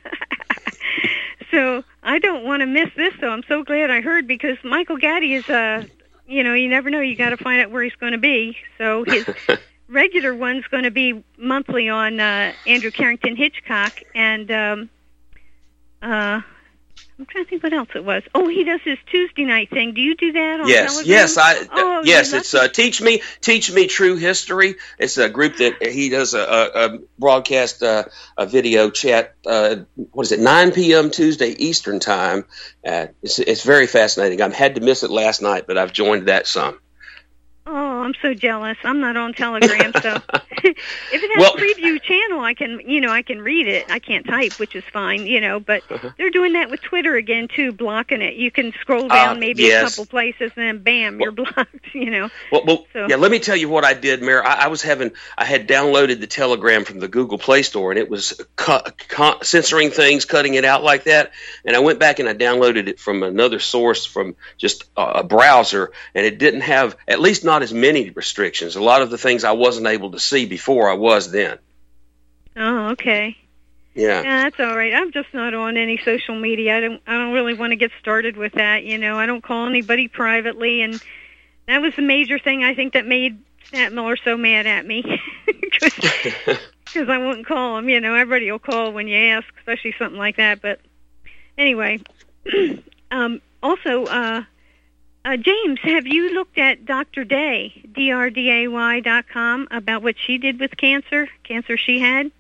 Speaker 17: So I don't want to miss this, though. I'm so glad I heard, because Michael Gaddy is, uh, you know, you never know. You got to find out where he's going to be. So his regular one's going to be monthly on uh, Andrew Carrington Hitchcock, and um, uh, I'm trying to think what else it was. Oh, he does his Tuesday night thing. Do you do that on
Speaker 2: yes,
Speaker 17: television?
Speaker 2: Yes, I.
Speaker 17: Oh,
Speaker 2: yes, it's uh, Teach Me, Teach Me True History. It's a group that he does a, a, a broadcast, uh, a video chat. Uh, what is it? nine p.m. Tuesday Eastern time. Uh, it's it's very fascinating. I had to miss it last night, but I've joined that some.
Speaker 17: Oh, I'm so jealous. I'm not on Telegram, so if it has
Speaker 2: well,
Speaker 17: a preview channel, I can, you know, I can read it. I can't type, which is fine, you know, but uh-huh. they're doing that with Twitter again, too, blocking it. You can scroll down uh, maybe
Speaker 2: yes.
Speaker 17: a couple places, and then bam, well, you're blocked, you know.
Speaker 2: Well, well
Speaker 17: so.
Speaker 2: yeah, let me tell you what I did, Mayor. I, I was having, I had downloaded the Telegram from the Google Play Store, and it was cu- cu- censoring things, cutting it out like that, and I went back and I downloaded it from another source, from just uh, a browser, and it didn't have, at least not as many restrictions. A lot of the things I wasn't able to see before I was then.
Speaker 17: Oh, okay.
Speaker 2: Yeah.
Speaker 17: Yeah, that's all right. I'm just not on any social media. I don't I don't really want to get started with that, you know. I don't call anybody privately, and that was the major thing I think that made Snap Miller so mad at me. Because I wouldn't call him, you know. Everybody will call when you ask, especially something like that. But anyway, um, also, uh, Uh, James, have you looked at Doctor Day, D R D A Y dot com, about what she did with cancer, cancer she had?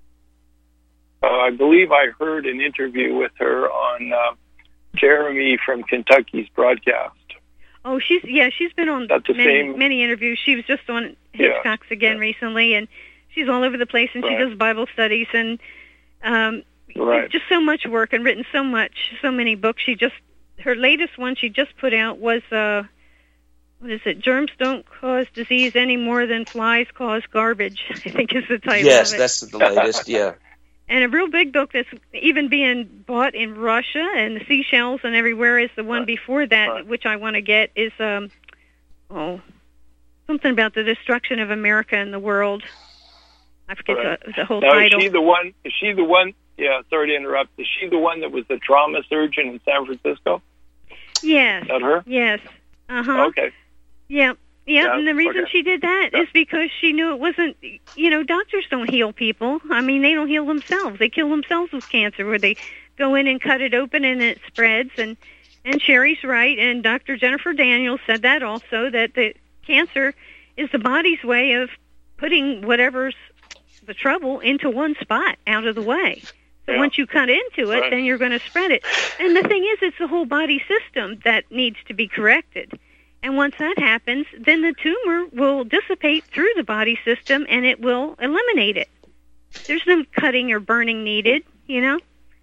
Speaker 3: Uh, I believe I heard an interview with her on uh, Jeremy from Kentucky's broadcast.
Speaker 17: Oh, she's yeah, she's been on
Speaker 3: That's the
Speaker 17: many,
Speaker 3: same...
Speaker 17: many interviews. She was just on Hitchcock's
Speaker 3: yeah.
Speaker 17: again
Speaker 3: yeah.
Speaker 17: recently, and she's all over the place, and
Speaker 3: right.
Speaker 17: she does Bible studies, and um,
Speaker 3: right.
Speaker 17: just so much work, and written so much, so many books. She just her latest one she just put out was, uh, what is it? Germs don't cause disease any more than flies cause garbage, I think is the title
Speaker 2: yes,
Speaker 17: of it.
Speaker 2: Yes, that's the latest, yeah.
Speaker 17: And a real big book that's even being bought in Russia and the Seychelles and everywhere is the one right. before that, right. which I want to get, is, um, oh, something about the destruction of America and the world. I forget right. the, the whole
Speaker 3: now,
Speaker 17: title.
Speaker 3: Is she the one, is she the one, yeah, sorry to interrupt, is she the one that was the trauma surgeon in San Francisco?
Speaker 17: Yes.
Speaker 3: Is that her?
Speaker 17: Yes. Uh-huh.
Speaker 3: Okay.
Speaker 17: Yeah. Yeah,
Speaker 3: yeah,
Speaker 17: and the reason
Speaker 3: okay.
Speaker 17: she did that yeah. is because she knew it wasn't, you know, doctors don't heal people. I mean, they don't heal themselves. They kill themselves with cancer, where they go in and cut it open and it spreads. And, and Sherry's right, and Doctor Jennifer Daniels said that also, that the cancer is the body's way of putting whatever's the trouble into one spot out of the way. So
Speaker 3: yeah.
Speaker 17: once you cut into it,
Speaker 3: right.
Speaker 17: then you're going to spread it. And the thing is, it's the whole body system that needs to be corrected. And once that happens, then the tumor will dissipate through the body system and it will eliminate it. There's no cutting or burning needed, you know?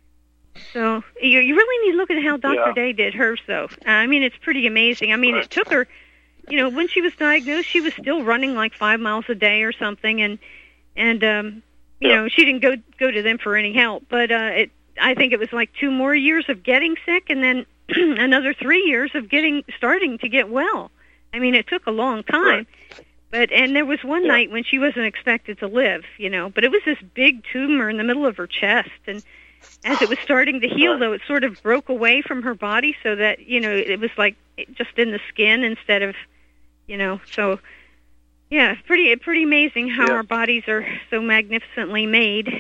Speaker 17: So you, you really need to look at how Doctor
Speaker 3: Yeah.
Speaker 17: Day did hers, though. Uh, I mean, it's pretty amazing. I mean,
Speaker 3: right.
Speaker 17: it took her, you know, when she was diagnosed, she was still running like five miles a day or something. And, and um, you
Speaker 3: yeah.
Speaker 17: know, she didn't go go to them for any help. But uh, it, I think it was like two more years of getting sick and then another three years of getting starting to get well. I mean, it took a long time.
Speaker 3: Right.
Speaker 17: But and there was one
Speaker 3: yeah.
Speaker 17: night when she wasn't expected to live, you know. But it was this big tumor in the middle of her chest, and as it was starting to heal,
Speaker 3: right.
Speaker 17: though, it sort of broke away from her body, so that you know it was like just in the skin instead of, you know. So yeah, pretty pretty amazing how
Speaker 3: yeah.
Speaker 17: our bodies are so magnificently made.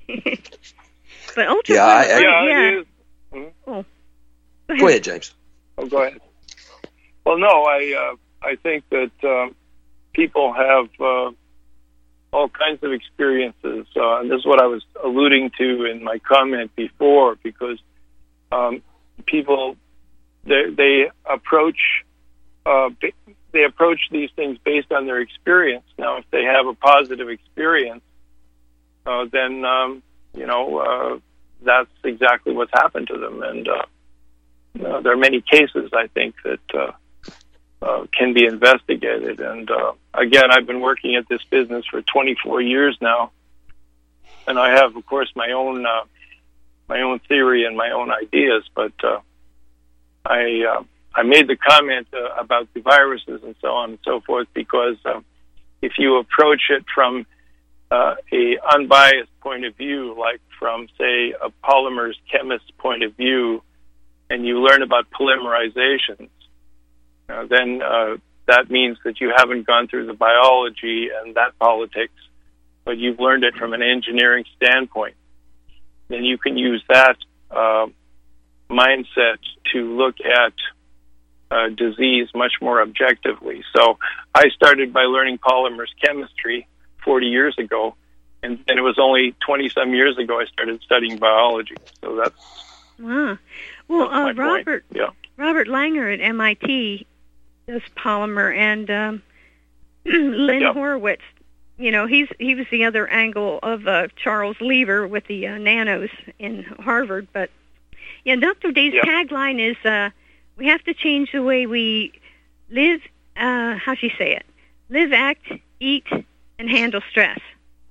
Speaker 17: But ultraviolet,
Speaker 2: Yeah, I- I-
Speaker 3: Yeah,
Speaker 17: yeah.
Speaker 3: it is. Mhm.
Speaker 17: Oh.
Speaker 2: Go ahead, James.
Speaker 3: Oh, go ahead. Well, no, I uh, I think that um, people have uh, all kinds of experiences, uh, and this is what I was alluding to in my comment before, because um, people they, they approach uh, they approach these things based on their experience. Now, if they have a positive experience, uh, then um, you know uh, that's exactly what's happened to them, and. Uh, Uh, there are many cases, I think, that uh, uh, can be investigated. And uh, again, I've been working at this business for twenty-four years now, and I have, of course, my own uh, my own theory and my own ideas. But uh, I uh, I made the comment uh, about the viruses and so on and so forth because uh, if you approach it from uh, a unbiased point of view, like from, say, a polymers chemist point of view, and you learn about polymerizations, uh, then uh, that means that you haven't gone through the biology and that politics, but you've learned it from an engineering standpoint. Then you can use that uh, mindset to look at uh, disease much more objectively. So I started by learning polymers chemistry forty years ago, and then it was only twenty-some years ago I started studying biology. So that's...
Speaker 17: Wow. Well, uh, Robert
Speaker 3: yeah.
Speaker 17: Robert Langer at M I T does polymer, and um, Lynn
Speaker 3: yeah.
Speaker 17: Horowitz. You know, he's he was the other angle of uh, Charles Lever with the uh, nanos in Harvard. But yeah, Doctor Day's
Speaker 3: yeah.
Speaker 17: tagline is uh, we have to change the way we live. Uh, how she say it? Live, act, eat, and handle stress.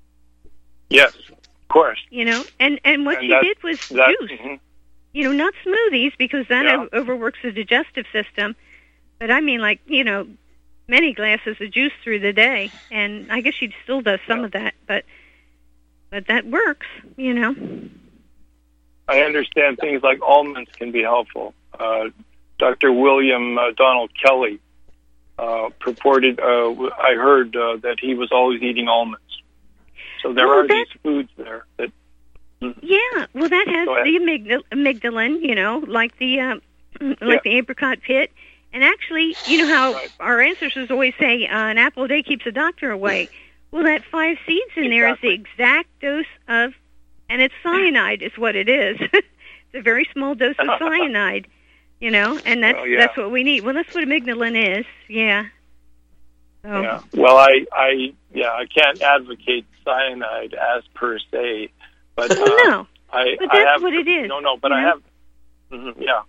Speaker 3: Yes, of course.
Speaker 17: You know, and and what
Speaker 3: and
Speaker 17: she
Speaker 3: that,
Speaker 17: did was
Speaker 3: that,
Speaker 17: juice.
Speaker 3: Mm-hmm.
Speaker 17: You know, not smoothies, because that
Speaker 3: Yeah.
Speaker 17: o- overworks the digestive system. But I mean, like, you know, many glasses of juice through the day. And I guess she still does some
Speaker 3: Yeah.
Speaker 17: of that. But but that works, you know.
Speaker 3: I understand things like almonds can be helpful. Uh, Doctor William uh, Donald Kelly uh, purported, uh, I heard uh, that he was always eating almonds. So there
Speaker 17: Well,
Speaker 3: are
Speaker 17: that-
Speaker 3: these foods there that...
Speaker 17: Yeah, well, that has
Speaker 3: Go ahead.
Speaker 17: the amygdal- amygdalin, you know, like the um, like the apricot pit. And actually, you know how
Speaker 3: Right.
Speaker 17: our ancestors always say uh, an apple a day keeps a doctor away. Well, that five seeds in there is the exact dose of, and it's cyanide is what it is. It's a very small dose of cyanide, you know, and that's
Speaker 3: Well, yeah.
Speaker 17: that's what we need. Well, that's what amygdalin is, yeah. So,
Speaker 3: Yeah. Well, I, I, yeah, I can't advocate cyanide as per se, but uh,
Speaker 17: no,
Speaker 3: I,
Speaker 17: but
Speaker 3: I
Speaker 17: that's
Speaker 3: have,
Speaker 17: what it is.
Speaker 3: No, no, but
Speaker 17: you
Speaker 3: I
Speaker 17: know?
Speaker 3: have, mhm, yeah,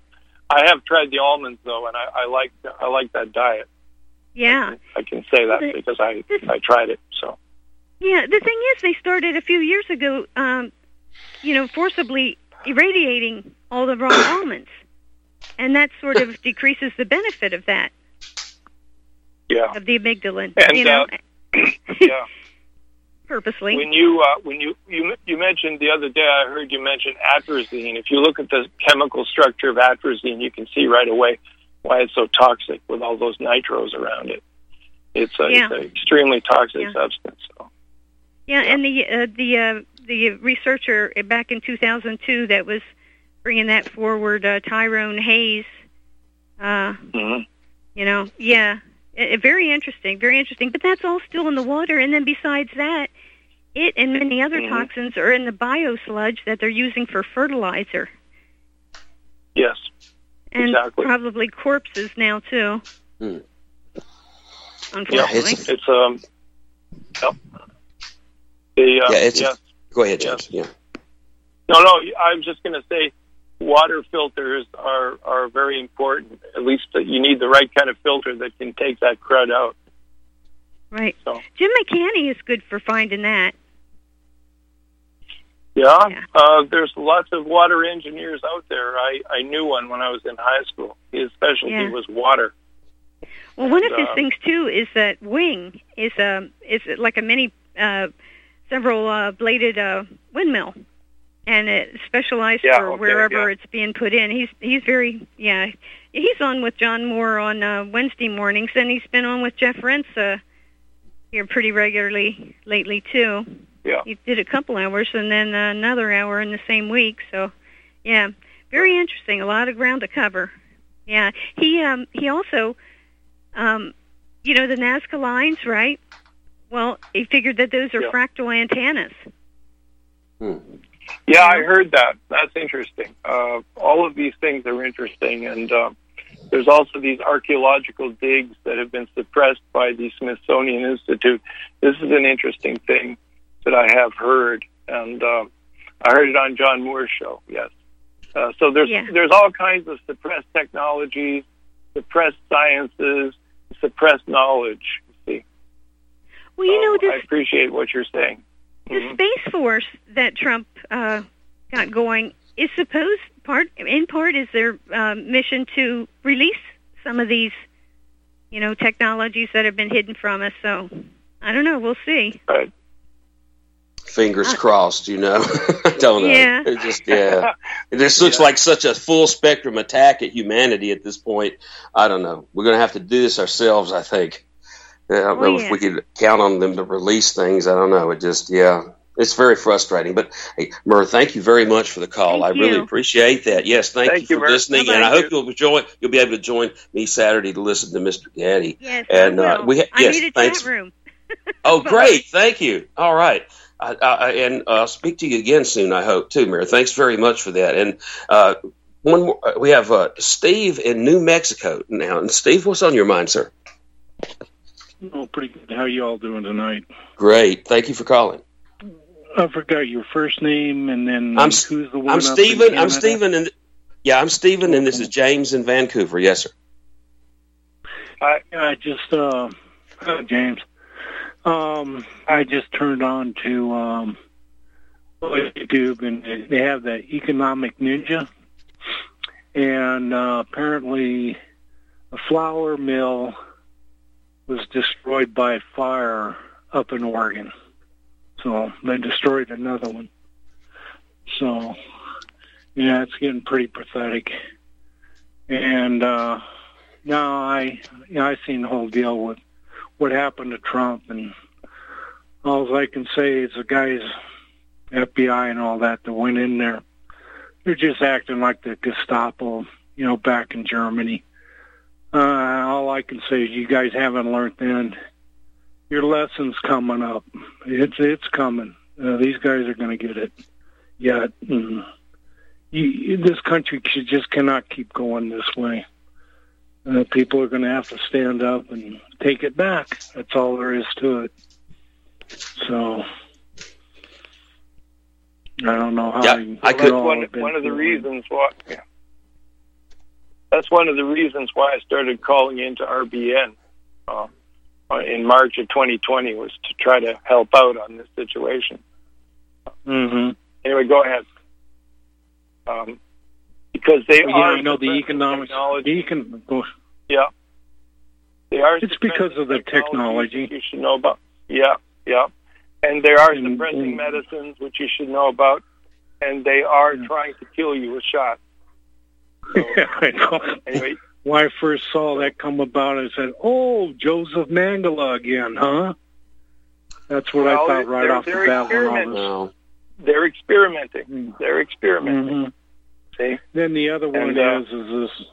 Speaker 3: I have tried the almonds though, and I, I like I like that diet.
Speaker 17: Yeah.
Speaker 3: I can say that
Speaker 17: Well, the-
Speaker 3: because I I tried it. So
Speaker 17: Yeah, the thing is, they started a few years ago, um, you know, forcibly irradiating all the raw almonds, and that sort of decreases the benefit of that,
Speaker 3: yeah,
Speaker 17: of the amygdalin,
Speaker 3: and
Speaker 17: you know,
Speaker 3: uh, yeah.
Speaker 17: purposely.
Speaker 3: When you uh, when you, you you mentioned the other day, I heard you mention atrazine. If you look at the chemical structure of atrazine, you can see right away why it's so toxic with all those nitros around it. It's, a,
Speaker 17: Yeah.
Speaker 3: it's an extremely toxic
Speaker 17: Yeah.
Speaker 3: substance. So.
Speaker 17: Yeah, and the uh, the uh, the researcher back in two thousand two that was bringing that forward, uh, Tyrone Hayes. Uh,
Speaker 3: Mhm.
Speaker 17: You know, yeah, it, it- very interesting, very interesting. But that's all still in the water, and then besides that, it and many other
Speaker 3: Mhm.
Speaker 17: toxins are in the biosludge that they're using for fertilizer,
Speaker 3: Yes.
Speaker 17: and
Speaker 3: Exactly.
Speaker 17: probably corpses now too.
Speaker 2: Hmm.
Speaker 17: Unfortunately,
Speaker 3: It's, it's um. Yep. The, uh,
Speaker 2: Yeah, it's.
Speaker 3: yes.
Speaker 2: Go ahead, James. Yeah.
Speaker 3: No, no. I was just going to say, water filters are are very important. At least that you need the right kind of filter that can take that crud out.
Speaker 17: right.
Speaker 3: So
Speaker 17: Jim McCanny is good for finding that.
Speaker 3: yeah, Uh, there's lots of water engineers out there. I I knew one when I was in high school. His specialty
Speaker 17: Yeah.
Speaker 3: was water.
Speaker 17: Well, one of
Speaker 3: And,
Speaker 17: his
Speaker 3: uh,
Speaker 17: things too is that wing is um is like a mini uh, several uh, bladed uh, windmill, and it's specialized
Speaker 3: Yeah,
Speaker 17: for
Speaker 3: okay,
Speaker 17: wherever
Speaker 3: yeah.
Speaker 17: it's being put in. He's he's very yeah he's on with John Moore on uh, Wednesday mornings, and he's been on with Jeff Rentz uh, here pretty regularly lately too.
Speaker 3: Yeah.
Speaker 17: He did a couple hours and then uh, another hour in the same week. So yeah, very interesting. A lot of ground to cover. Yeah, he um he also. Um, you know, the Nazca lines, right? Well, he figured that those are
Speaker 3: Yeah.
Speaker 17: fractal antennas.
Speaker 3: Yeah, I heard that. That's interesting. Uh, all of these things are interesting, and uh, there's also these archaeological digs that have been suppressed by the Smithsonian Institute. This is an interesting thing that I have heard, and uh, I heard it on John Moore's show. Yes. Uh, so there's
Speaker 17: Yeah.
Speaker 3: there's all kinds of suppressed technologies, suppressed sciences, suppressed knowledge. You see.
Speaker 17: Well, you know,
Speaker 3: I
Speaker 17: this
Speaker 3: appreciate what you're saying.
Speaker 17: the Space Force that Trump uh, got going is supposed part in part is their um, mission to release some of these, you know, technologies that have been hidden from us. So I don't know. We'll see.
Speaker 3: Right.
Speaker 2: Fingers crossed, you know. I don't know.
Speaker 17: Yeah.
Speaker 2: It just yeah. This looks like such a full spectrum attack at humanity at this point. I don't know. We're going to have to do this ourselves, I think. Yeah, I don't
Speaker 17: Oh,
Speaker 2: know
Speaker 17: yeah.
Speaker 2: if we could count on them to release things. I don't know. It just yeah. It's very frustrating. But hey, Murr, thank you very much for the call.
Speaker 17: Thank
Speaker 2: I really
Speaker 17: you.
Speaker 2: appreciate that. Yes, thank,
Speaker 3: Thank
Speaker 2: you
Speaker 3: you,
Speaker 2: for
Speaker 3: Murr.
Speaker 2: listening,
Speaker 17: Bye-bye.
Speaker 2: and I hope you'll join. You'll be able to join me Saturday to listen to Mister Gaddy.
Speaker 17: Yes,
Speaker 2: and
Speaker 17: I
Speaker 2: uh,
Speaker 17: will.
Speaker 2: we ha-
Speaker 17: I
Speaker 2: yes,
Speaker 17: need a
Speaker 2: thanks.
Speaker 17: chat room.
Speaker 2: Oh, great! Thank you. All right, I, I, and uh, I'll speak to you again soon. I hope too, Mary. Thanks very much for that. And uh, one more, uh, we have uh, Steve in New Mexico now. And Steve, what's on your mind, sir?
Speaker 18: Oh, pretty good. How you all doing tonight?
Speaker 2: Great. Thank you for calling.
Speaker 18: I forgot your first name, and then
Speaker 2: I'm
Speaker 18: who's the one?
Speaker 2: I'm
Speaker 18: up in
Speaker 2: Stephen. I'm
Speaker 18: Canada?
Speaker 2: Stephen, and yeah, I'm Stephen, and this is James in Vancouver. Yes, sir.
Speaker 18: I I just uh, uh, James. Um, I just turned on to um, YouTube, and they- they have the Economic Ninja, and uh, apparently a flour mill was destroyed by fire up in Oregon. So they destroyed another one. So yeah, it's getting pretty pathetic. And uh, now I, you know, I seen the whole deal with what happened to Trump, and all I can say is the guys, F B I and all that, that went in there, they're just acting like the Gestapo, you know, back in Germany. Uh, all I can say is you guys haven't learned then. Your lesson's coming up. It's it's coming. Uh, these guys are going to get it. Yet, mm, you, you, this country should, just cannot keep going this way. Uh, people are going to have to stand up and take it back. That's all there is to it. So, I don't know how.
Speaker 2: Yeah,
Speaker 18: you,
Speaker 2: I could-
Speaker 3: One, one of the reasons why. Yeah. that's one of the reasons why I started calling into R B N uh, in March of twenty twenty, was to try to help out on this situation.
Speaker 18: Mm-hmm.
Speaker 3: Anyway, go ahead. Um, because they
Speaker 18: yeah,
Speaker 3: are
Speaker 18: I know the economics. The econ-
Speaker 3: yeah, they are.
Speaker 18: It's because of the technology.
Speaker 3: You should know about. Yeah, yeah, and there are suppressing medicines which you should know about, and they are yeah. trying to kill you with shots. So,
Speaker 18: yeah, I know.
Speaker 3: Anyway,
Speaker 18: when I first saw that come about, I said, "Oh, Joseph Mangala again, huh?" That's what
Speaker 3: well,
Speaker 18: I thought right off the bat. When all this.
Speaker 3: They're experimenting. Mm. They're experimenting.
Speaker 18: Mm-hmm.
Speaker 3: See?
Speaker 18: Then the other one
Speaker 3: and, uh,
Speaker 18: is is this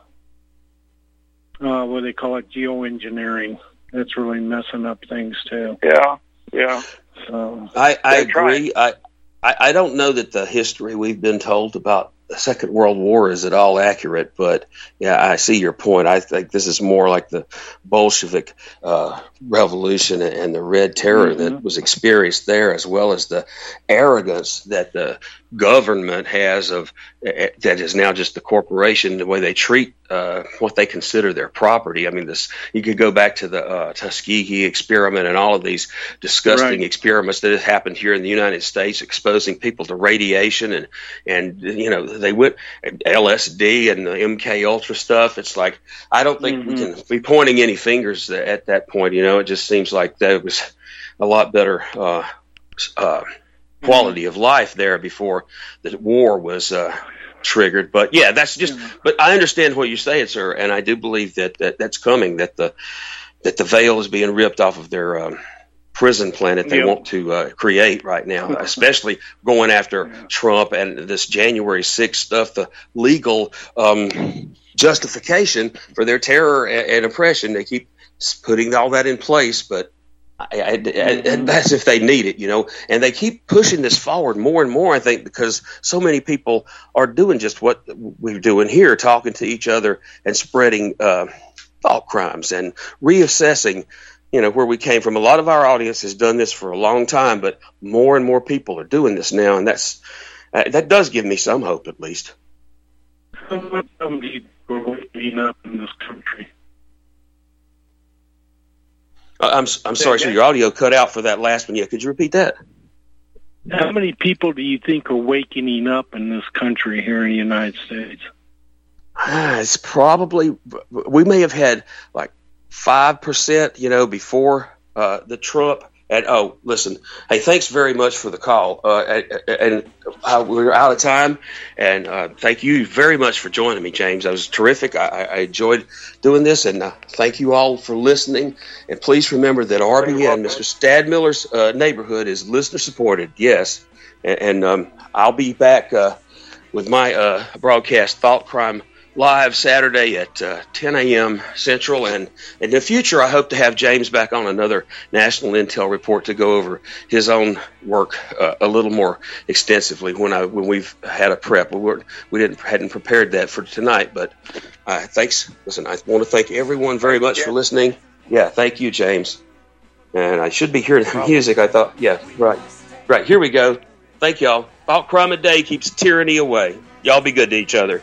Speaker 18: uh, what they call it, geoengineering. That's really messing up things too.
Speaker 3: Yeah, yeah.
Speaker 18: So
Speaker 2: I, I agree. I, I I don't know that the history we've been told about the Second World War is at all accurate, but yeah, I see your point. I think this is more like the Bolshevik uh, revolution and the Red Terror mm-hmm. that was experienced there, as well as the arrogance that the government has of uh, that is now just the corporation, the way they treat uh, what they consider their property. I mean, this you could go back to the uh, Tuskegee experiment and all of these disgusting
Speaker 18: right.
Speaker 2: experiments that have happened here in the United States, exposing people to radiation and and you know. They went L S D and the M K Ultra stuff. It's like, I don't think mm-hmm. we can be pointing any fingers at that point. You know, it just seems like there was a lot better uh, uh, quality mm-hmm. of life there before the war was uh, triggered. But yeah, that's just, mm-hmm. but I understand what you're saying, sir. And I do believe that, that that's coming, that the, that the veil is being ripped off of their, um, prison planet they yep. want to uh, create right now, especially going after Trump and this January sixth stuff, the legal um, justification for their terror and, and oppression. They keep putting all that in place, but I, I, I, that's if they need it, you know, and they keep pushing this forward more and more, I think, because so many people are doing just what we're doing here, talking to each other and spreading uh, thought crimes and reassessing you know, where we came from. A lot of our audience has done this for a long time, but more and more people are doing this now, and that's uh, that does give me some hope, at least.
Speaker 18: How much people are waking up in this country?
Speaker 2: Uh, I'm I'm sorry, sir. Your audio cut out for that last one. Yeah, could you repeat that?
Speaker 18: How many people do you think are waking up in this country here in the United States?
Speaker 2: Uh, it's probably, we may have had like five percent, you know, before uh, the Trump. And oh, listen, hey, thanks very much for the call. Uh, and and uh, we're out of time. And uh, thank you very much for joining me, James. That was terrific. I, I enjoyed doing this. And uh, thank you all for listening. And please remember that R B N, Mister Stadmiller's uh, neighborhood, is listener supported. Yes. And, and um, I'll be back uh, with my uh, broadcast, Thought Crime Live, Saturday at uh, ten a.m. Central, and in the future I hope to have James back on another National Intel Report to go over his own work uh, a little more extensively when I when we've had a prep. We weren't we didn't hadn't prepared that for tonight, but uh, thanks. Listen, I want to thank everyone very much for listening. Yeah, thank you, James. And I should be hearing the music. I thought, yeah, right, right. Here we go. Thank y'all. Thought crime a day keeps tyranny away. Y'all be good to each other.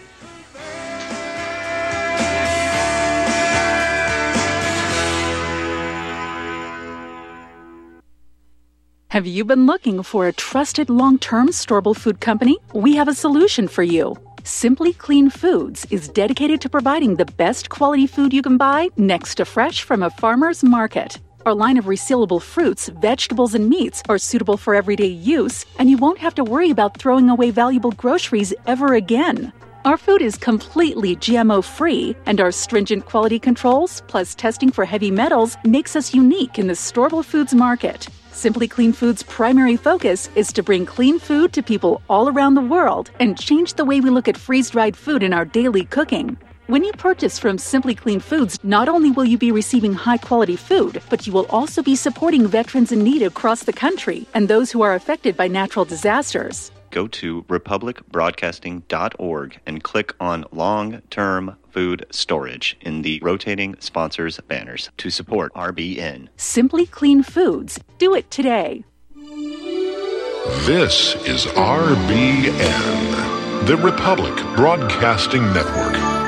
Speaker 19: Have you been looking for a trusted long-term storable food company? We have a solution for you. Simply Clean Foods is dedicated to providing the best quality food you can buy next to fresh from a farmer's market. Our line of resealable fruits, vegetables, and meats are suitable for everyday use, and you won't have to worry about throwing away valuable groceries ever again. Our food is completely G M O-free, and our stringent quality controls, plus testing for heavy metals, makes us unique in the storable foods market. Simply Clean Foods' primary focus is to bring clean food to people all around the world and change the way we look at freeze-dried food in our daily cooking. When you purchase from Simply Clean Foods, not only will you be receiving high-quality food, but you will also be supporting veterans in need across the country and those who are affected by natural disasters.
Speaker 20: Go to republic broadcasting dot org and click on Long-Term Food Storage in the rotating sponsors banners to support R B N.
Speaker 19: Simply Clean Foods. Do it today.
Speaker 8: This is R B N, the Republic Broadcasting Network.